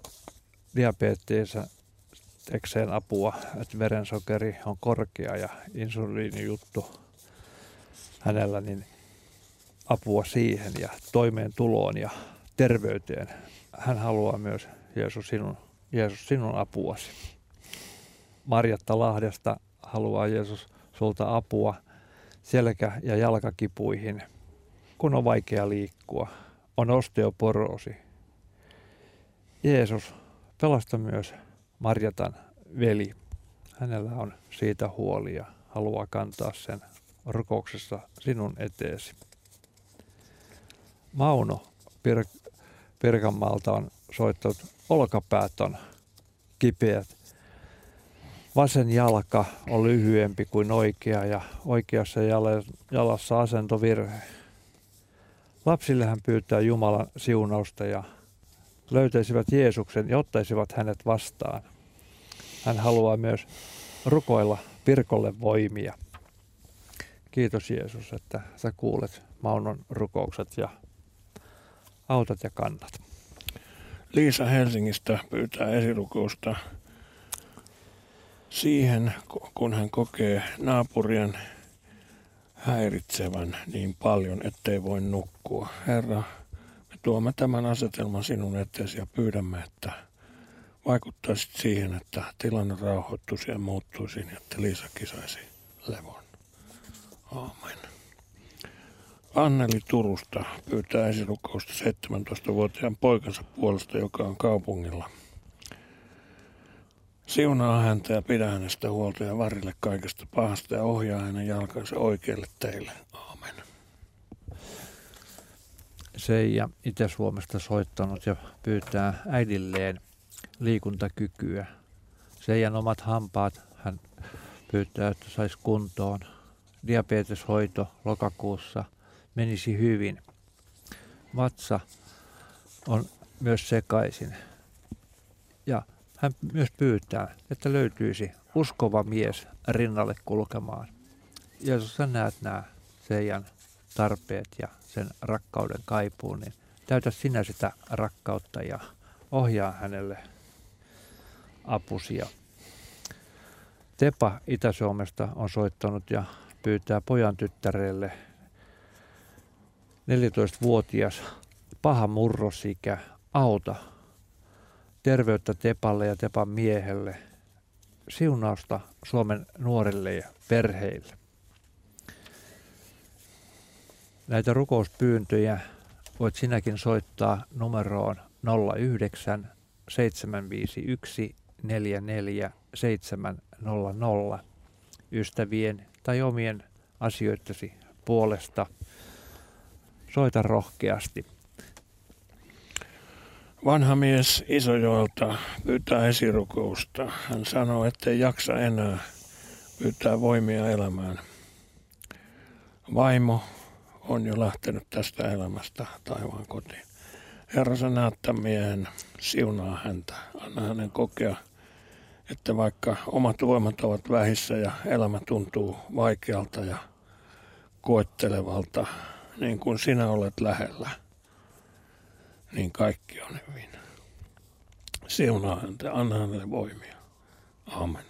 diabetekseen apua, että verensokeri on korkea ja insuliinijuttu hänellä, niin apua siihen ja toimeentuloon ja terveyteen. Hän haluaa myös Jeesus sinun apuasi. Marjatta Lahdesta haluaa Jeesus sulta apua selkä- ja jalkakipuihin, kun on vaikea liikkua, on osteoporoosi. Jeesus, pelasta myös Marjatan veli. Hänellä on siitä huoli ja haluaa kantaa sen rukouksessa sinun eteesi. Mauno Pirkanmaalta on soittanut, olkapäät on kipeät. Vasen jalka on lyhyempi kuin oikea ja oikeassa jalassa asentovirhe. Lapsille hän pyytää Jumalan siunausta ja löytäisivät Jeesuksen ja ottaisivat hänet vastaan. Hän haluaa myös rukoilla Pirkolle voimia. Kiitos Jeesus, että sä kuulet Maunon rukoukset ja autat ja kannat. Liisa Helsingistä pyytää esirukousta siihen, kun hän kokee naapurien häiritsevän niin paljon, ettei voi nukkua. Herra, Me tuomme tämän asetelman sinun eteesi ja pyydämme, että vaikuttaisit siihen, että tilanne rauhoittuisi ja muuttuisi, niin että Liisakin saisi levon. Aamen. Anneli Turusta pyytää esirukousta 17-vuotiaan poikansa puolesta, joka on kaupungilla. Siunaa häntä ja pidä hänestä huolta ja varille kaikesta pahasta ja ohjaa hänen jalkansa oikealle teille. Aamen. Seija Itä-Suomesta soittanut ja pyytää äidilleen liikuntakykyä. Seijan omat hampaat hän pyytää, että saisi kuntoon. Diabeteshoito lokakuussa menisi hyvin. Vatsa on myös sekaisin. Ja hän myös pyytää, että löytyisi uskova mies rinnalle kulkemaan. Ja jos sä näet nämä Seijan tarpeet ja sen rakkauden kaipuun, niin täytä sinä sitä rakkautta ja ohjaa hänelle apusia. Tepa Itä-Suomesta on soittanut ja pyytää pojan tyttärelle 14-vuotias paha murrosikä auta. Terveyttä Tepalle ja Tepan miehelle. Siunausta Suomen nuorille ja perheille. Näitä rukouspyyntöjä voit sinäkin soittaa numeroon 09 751 44 700 ystävien tai omien asioittasi puolesta. Soita rohkeasti. Vanha mies Isojoelta pyytää esirukousta. Hän sanoo, ettei jaksa enää, pyytää voimia elämään. Vaimo on jo lähtenyt tästä elämästä taivaan kotiin. Herra, sä näet tämän miehen, siunaa häntä. Anna hänen kokea, että vaikka omat voimat ovat vähissä ja elämä tuntuu vaikealta ja koettelevalta, niin kuin sinä olet lähellä, niin kaikki on hyvin. Siunaa häntä, anna hänelle voimia. Amen.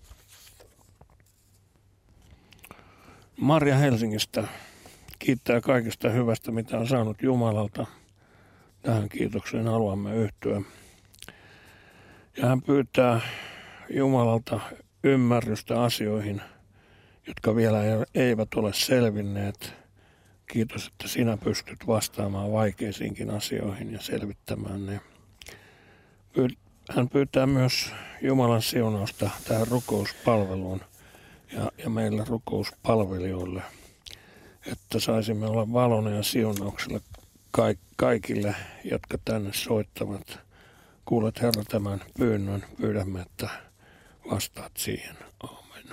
Marja Helsingistä kiittää kaikesta hyvästä, mitä on saanut Jumalalta. Tähän kiitokseen haluamme yhtyä. Ja hän pyytää Jumalalta ymmärrystä asioihin, jotka vielä eivät ole selvinneet. Kiitos, että sinä pystyt vastaamaan vaikeisiinkin asioihin ja selvittämään ne. Hän pyytää myös Jumalan siunausta tähän rukouspalveluun ja meille rukouspalvelijoille, että saisimme olla valona ja siunauksella kaikille, jotka tänne soittavat. Kuulet, Herra, tämän pyynnön. Pyydämme, että vastaat siihen. Aamen.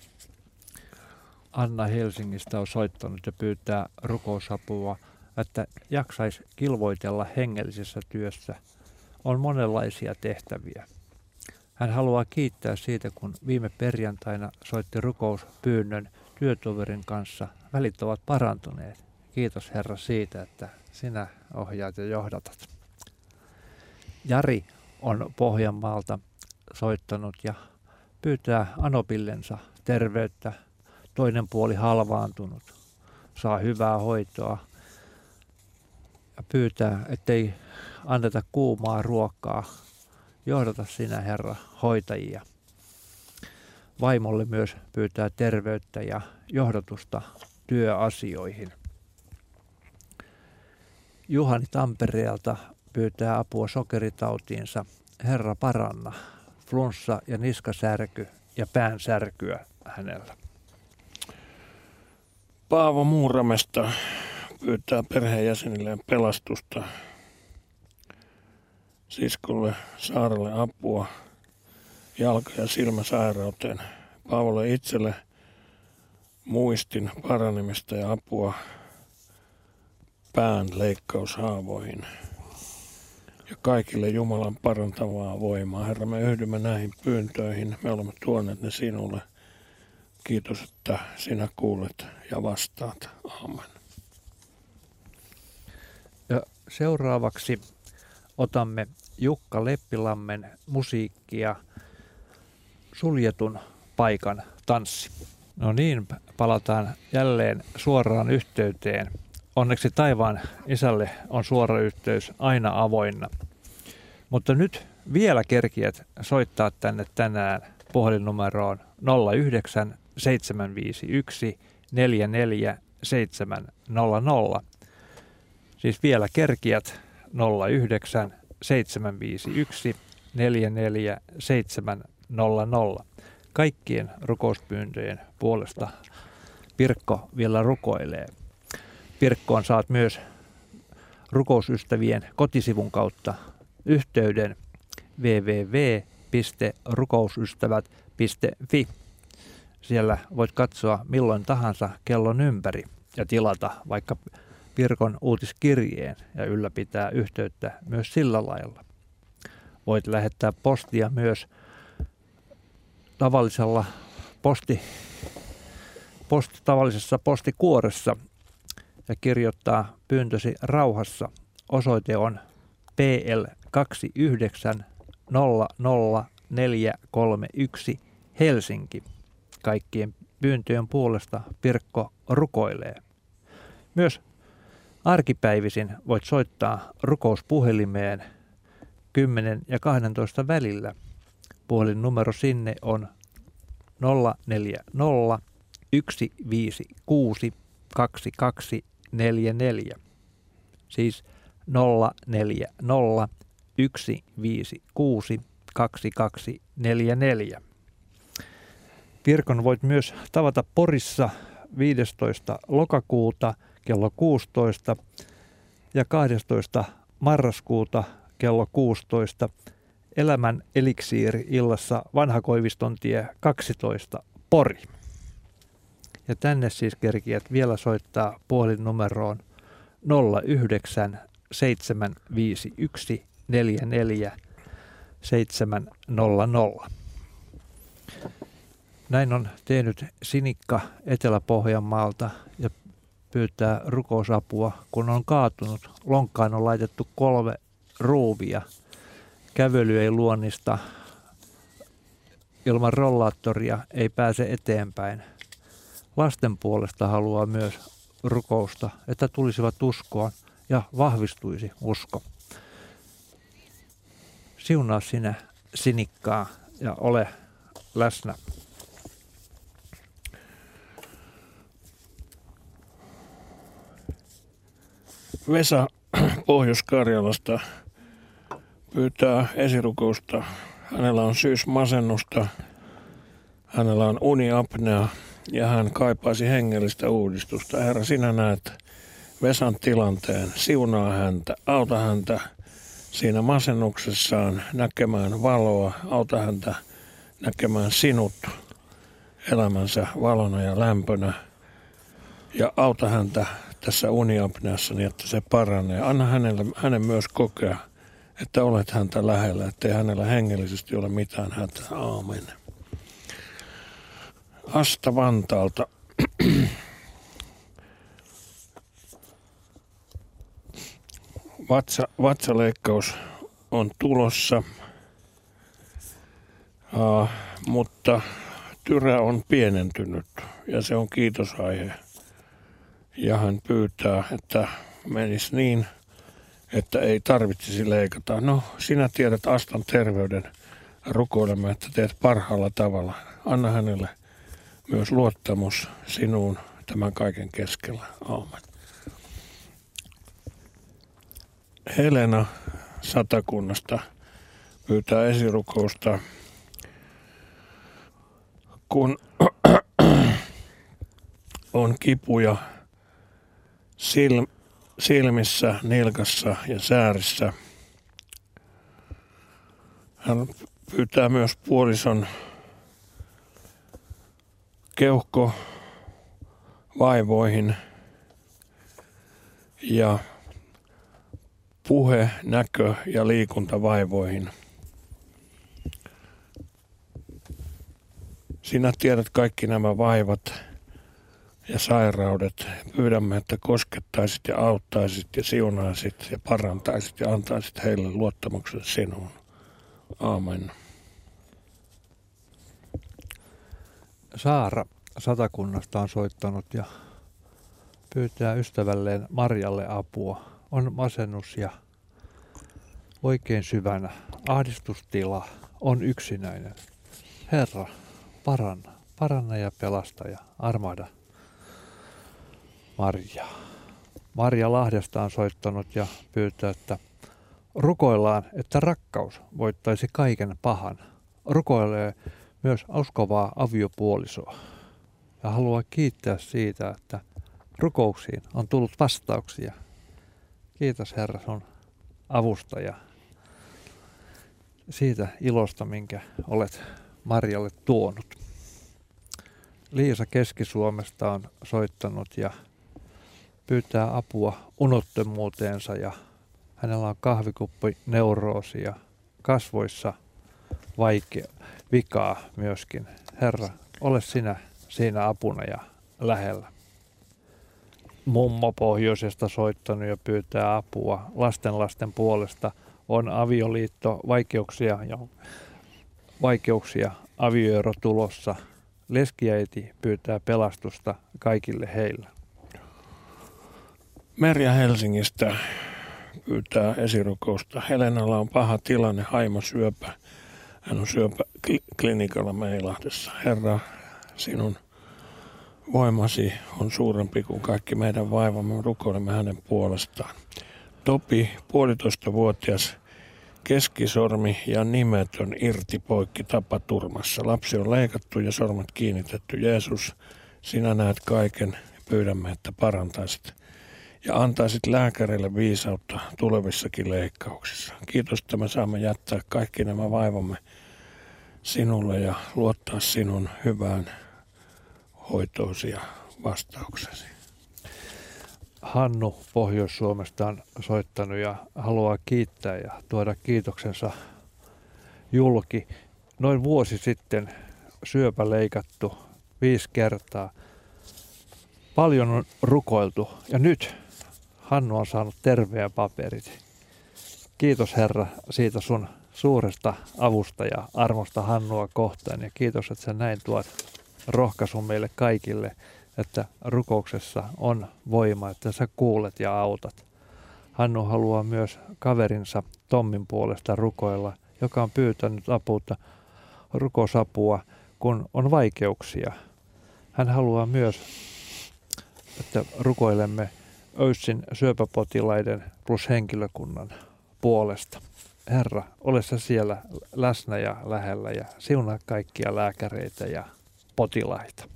Anna Helsingistä on soittanut ja pyytää rukousapua, että jaksaisi kilvoitella hengellisessä työssä. On monenlaisia tehtäviä. Hän haluaa kiittää siitä, kun viime perjantaina soitti rukouspyynnön työtoverin kanssa. Välit ovat parantuneet. Kiitos Herra siitä, että sinä ohjaat ja johdatat. Jari on Pohjanmaalta soittanut ja pyytää anopillensa terveyttä. Toinen puoli halvaantunut, saa hyvää hoitoa ja pyytää, ettei anneta kuumaa ruokaa. Johdata sinä, Herra, hoitajia. Vaimolle myös pyytää terveyttä ja johdatusta työasioihin. Juhani Tampereelta pyytää apua sokeritautiinsa. Herra, paranna flunssa ja niskasärky ja päänsärkyä hänellä. Paavo Muuramesta pyytää perheenjäsenilleen pelastusta. Siskolle Saaralle apua jalka- ja silmäsairauteen. Paavolle itselle muistin paranemista ja apua pään leikkaushaavoihin. Ja kaikille Jumalan parantavaa voimaa. Herra, me yhdymme näihin pyyntöihin. Me olemme tuoneet ne sinulle. Kiitos, että sinä kuulet ja vastaat. Aamen. Ja seuraavaksi otamme Jukka Leppilammen musiikkia Suljetun paikan tanssi. No niin, palataan jälleen suoraan yhteyteen onneksi taivaan isälle on suora yhteys aina avoinna. Mutta nyt vielä kerkiät soittaa tänne tänään puhelinnumeroon 09 751 44700. Siis vielä kerkiät 09 751 44700. Kaikkien rukouspyyntöjen puolesta Pirkko vielä rukoilee. Pirkkoon saat myös rukousystävien kotisivun kautta yhteyden www.rukousystävät.fi. Siellä voit katsoa milloin tahansa kellon ympäri ja tilata vaikka Pirkon uutiskirjeen ja ylläpitää yhteyttä myös sillä lailla. Voit lähettää postia myös tavallisella tavallisessa postikuoressa ja kirjoittaa pyyntösi rauhassa. Osoite on PL 2900431 Helsinki. Kaikkien pyyntöjen puolesta Pirkko rukoilee. Myös arkipäivisin voit soittaa rukouspuhelimeen 10 ja 12 välillä. Puhelinnumero sinne on 040 156 2244. Siis 040 156 2244. Pirkon voit myös tavata Porissa 15. lokakuuta kello 16 ja 12. marraskuuta kello 16 Elämän eliksiiri illassa Vanhakoivistontie 12 Pori. Ja tänne siis kerkiät vielä soittaa puhelinnumeroon 09 751 44700. Näin on tehnyt Sinikka Etelä-Pohjanmaalta ja pyytää rukousapua, kun on kaatunut. Lonkkaan on laitettu 3 ruuvia. Kävely ei luonnista. Ilman rollaattoria ei pääse eteenpäin. Lasten puolesta haluaa myös rukousta, että tulisivat uskoon ja vahvistuisi usko. Siunaa sinä Sinikkaa ja ole läsnä. Vesa Pohjois-Karjalasta pyytää esirukousta. Hänellä on syysmasennusta, hänellä on uniapnea ja hän kaipaisi hengellistä uudistusta. Herra, sinä näet Vesan tilanteen, siunaa häntä, auta häntä siinä masennuksessaan näkemään valoa, auta häntä näkemään sinut elämänsä valona ja lämpönä ja auta häntä tässä uniapneassa niin, että se paranee. Anna hänen myös kokea, että olet häntä lähellä, ettei hänellä hengellisesti ole mitään hätää. Aamen. Asta Vantaalta. Vatsaleikkaus on tulossa, mutta tyrä on pienentynyt ja se on kiitosaihe. Ja hän pyytää, että menisi niin, että ei tarvitsisi leikata. No, sinä tiedät Astan terveyden, rukoilemme, että teet parhaalla tavalla. Anna hänelle myös luottamus sinuun tämän kaiken keskellä. Aamen. Helena Satakunnasta pyytää esirukousta, kun on kipuja silmissä, nilkassa ja säärissä. Hän pyytää myös puolison keuhkovaivoihin ja puhe-, näkö- ja liikuntavaivoihin. Sinä tiedät kaikki nämä vaivat ja sairaudet. Pyydämme, että koskettaisit ja auttaisit ja siunaisit ja parantaisit ja antaisit heille luottamuksen sinuun. Aamen. Saara Satakunnasta on soittanut ja pyytää ystävälleen Marjalle apua. On masennus ja oikein syvänä ahdistustila, on yksinäinen. Herra, paranna ja pelasta ja armahda Marjaa. Marja Lahdesta on soittanut ja pyytää, että rukoillaan, että rakkaus voittaisi kaiken pahan. Rukoilee myös uskovaa aviopuolisoa ja haluaa kiittää siitä, että rukouksiin on tullut vastauksia. Kiitos Herra sun avusta ja siitä ilosta, minkä olet Marjalle tuonut. Liisa Keski-Suomesta on soittanut ja pyytää apua unottomuuteensa ja hänellä on kahvikuppi neuroosi ja kasvoissa vikaa myöskin. Herra, ole sinä siinä apuna ja lähellä. Mummo pohjoisesta soittanut ja pyytää apua lasten puolesta. On avioliitto, vaikeuksia avioero tulossa. Leskiäiti pyytää pelastusta kaikille heillä. Merja Helsingistä pyytää esirukousta. Helenalla on paha tilanne, haimosyöpä. Hän on syöpäklinikalla Meilahdessa. Herra, sinun voimasi on suurempi kuin kaikki meidän vaivamme. Rukoilemme hänen puolestaan. Topi, 1,5-vuotias, keskisormi ja nimetön irti poikki tapaturmassa. Lapsi on leikattu ja sormet kiinnitetty. Jeesus, sinä näet kaiken ja pyydämme, että parantaisit ja antaisit lääkäreille viisautta tulevissakin leikkauksissa. Kiitos, että me saamme jättää kaikki nämä vaivamme sinulle ja luottaa sinun hyvään hoitoosi ja vastauksesi. Hannu Pohjois-Suomesta on soittanut ja haluaa kiittää ja tuoda kiitoksensa julki. Noin vuosi sitten syöpä leikattu 5 kertaa. Paljon on rukoiltu ja nyt Hannu on saanut terveet paperit. Kiitos Herra siitä sun suuresta avusta ja armosta Hannua kohtaan ja kiitos, että sä näin tuot rohkaisun meille kaikille, että rukouksessa on voima, että sä kuulet ja autat. Hannu haluaa myös kaverinsa Tommin puolesta rukoilla, joka on pyytänyt rukousapua, kun on vaikeuksia. Hän haluaa myös, että rukoilemme Öyssin syöpäpotilaiden plus henkilökunnan puolesta. Herra, ole sä siellä läsnä ja lähellä ja siunaa kaikkia lääkäreitä ja potilaita.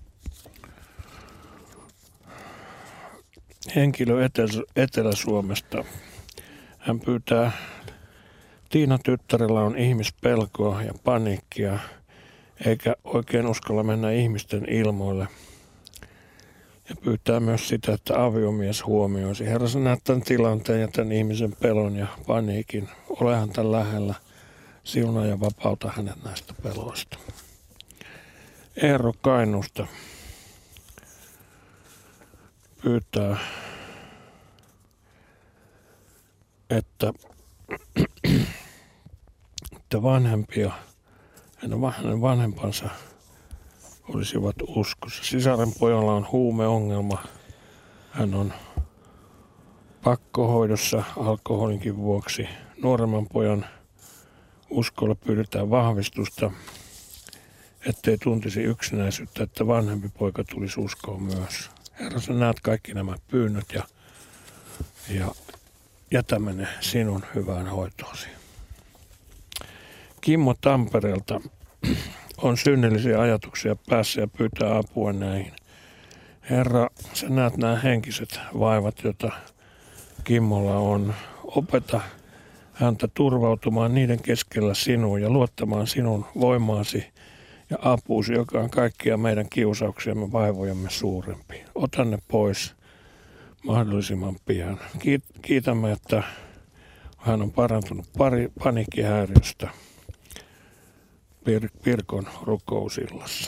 Henkilö Etelä-Suomesta. Hän pyytää, Tiina tyttärellä on ihmispelkoa ja paniikkia, eikä oikein uskalla mennä ihmisten ilmoille. Ja pyytää myös sitä, että aviomies huomioisi. Herra, sä näet tämän tilanteen ja tämän ihmisen pelon ja paniikin. Ole häntä lähellä, siunaa ja vapauta hänet näistä peloista. Eero Kainuusta pyytää, että vanhempia, hänen vanhempansa olisivat uskossa. Sisaren pojalla on huumeongelma. Hän on pakkohoidossa alkoholinkin vuoksi. Nuoremman pojan uskolla pyydetään vahvistusta, ettei tuntisi yksinäisyyttä, että vanhempi poika tulisi uskoon myös. Herra, sä näet kaikki nämä pyynnöt ja jätämme ne sinun hyvään hoitoosi. Kimmo Tampereelta on synnillisiä ajatuksia päässä ja pyytää apua näihin. Herra, sä näet nämä henkiset vaivat, joita Kimmolla on. Opeta häntä turvautumaan niiden keskellä sinuun ja luottamaan sinun voimaasi ja apuusi, joka on kaikkia meidän kiusauksiamme vaivojamme suurempi. Ota ne pois mahdollisimman pian. Kiitämme, että hän on parantunut paniikkihäiriöstä Pirkon rukousillassa.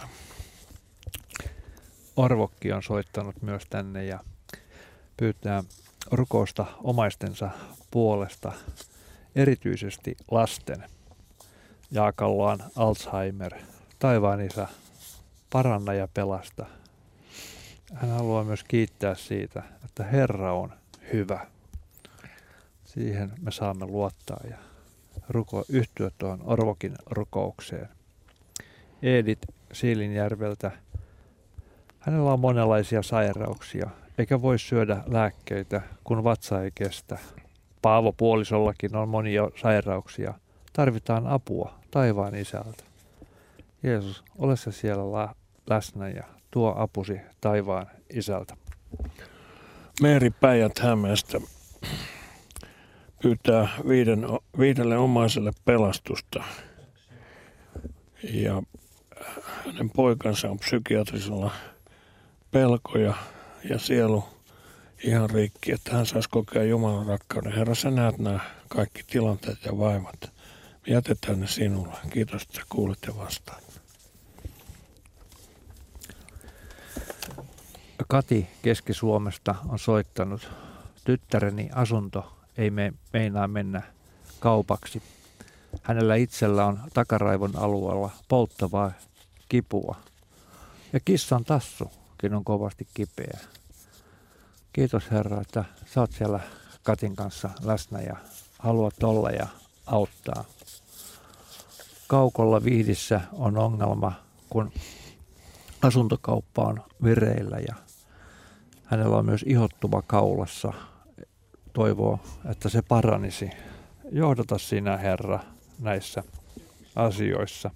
Orvokki on soittanut myös tänne ja pyytää rukousta omaistensa puolesta, erityisesti lasten. Jaakalla on Alzheimer. Taivaan Isä, paranna ja pelasta. hän haluaa myös kiittää siitä, että Herra on hyvä. Siihen me saamme luottaa ja yhtyä tuohon Orvokin rukoukseen. Edith Siilinjärveltä. Hänellä on monenlaisia sairauksia, eikä voi syödä lääkkeitä, kun vatsa ei kestä. Paavo puolisollakin on monia sairauksia. Tarvitaan apua taivaan isältä. Jeesus, ole sä siellä läsnä ja tuo apusi taivaan isältä. Meeri Päijät-Hämeestä pyytää 5 omaiselle pelastusta. Ja hänen poikansa on psykiatrisella pelkoja ja sielu ihan rikki, että hän saisi kokea Jumalan rakkauden. Herra, sä näet nämä kaikki tilanteet ja vaivat. Me jätetään ne sinulle. Kiitos, että kuulit ja vastaat. Kati Keski-Suomesta on soittanut. Tyttäreni asunto ei meinaa mennä kaupaksi. Hänellä itsellä on takaraivon alueella polttavaa kipua. Ja kissan tassukin on kovasti kipeä. Kiitos Herra, että sä oot siellä Katin kanssa läsnä ja haluat olla ja auttaa. Kaukolla Vihdissä on ongelma, kun asuntokauppa on vireillä ja hänellä on myös ihottuma kaulassa. Toivoo, että se paranisi. Johdata sinä, Herra, näissä asioissa.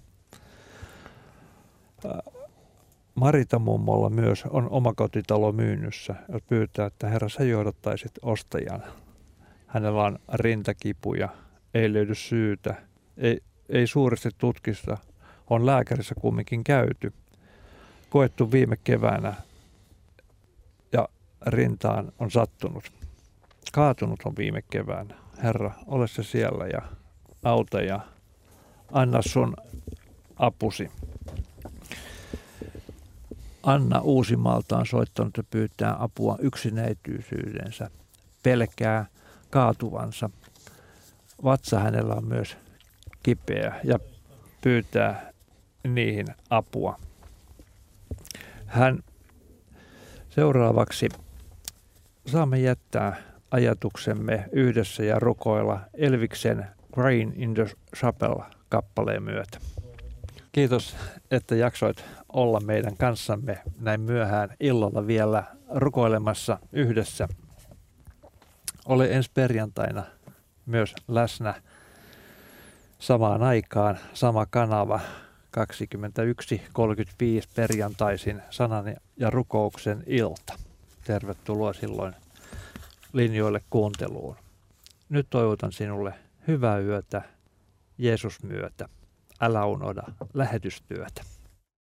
Marita mummolla myös on omakotitalo myynnyssä, jos pyytää, että Herra, sä johdattaisit ostajan. Hänellä on rintakipuja, ei löydy syytä, ei suuresti tutkista, on lääkärissä kumminkin käyty. Koettu viime keväänä ja rintaan on sattunut. Kaatunut on viime keväänä. Herra, ole se siellä ja auta ja anna sun apusi. Anna Uusimaalta on soittanut ja pyytää apua yksinäisyytensä. Pelkää kaatuvansa. Vatsa hänellä on myös kipeä ja pyytää niihin apua. Hän seuraavaksi saamme jättää ajatuksemme yhdessä ja rukoilla Elviksen Crying in the Chapel-kappaleen myötä. Kiitos, että jaksoit olla meidän kanssamme näin myöhään illalla vielä rukoilemassa yhdessä. Ole ensi perjantaina myös läsnä samaan aikaan, sama kanava 21.35 perjantaisin sanan ja rukouksen ilta. Tervetuloa silloin linjoille kuunteluun. Nyt toivotan sinulle hyvää yötä Jeesus myötä. Älä unohda lähetystyötä.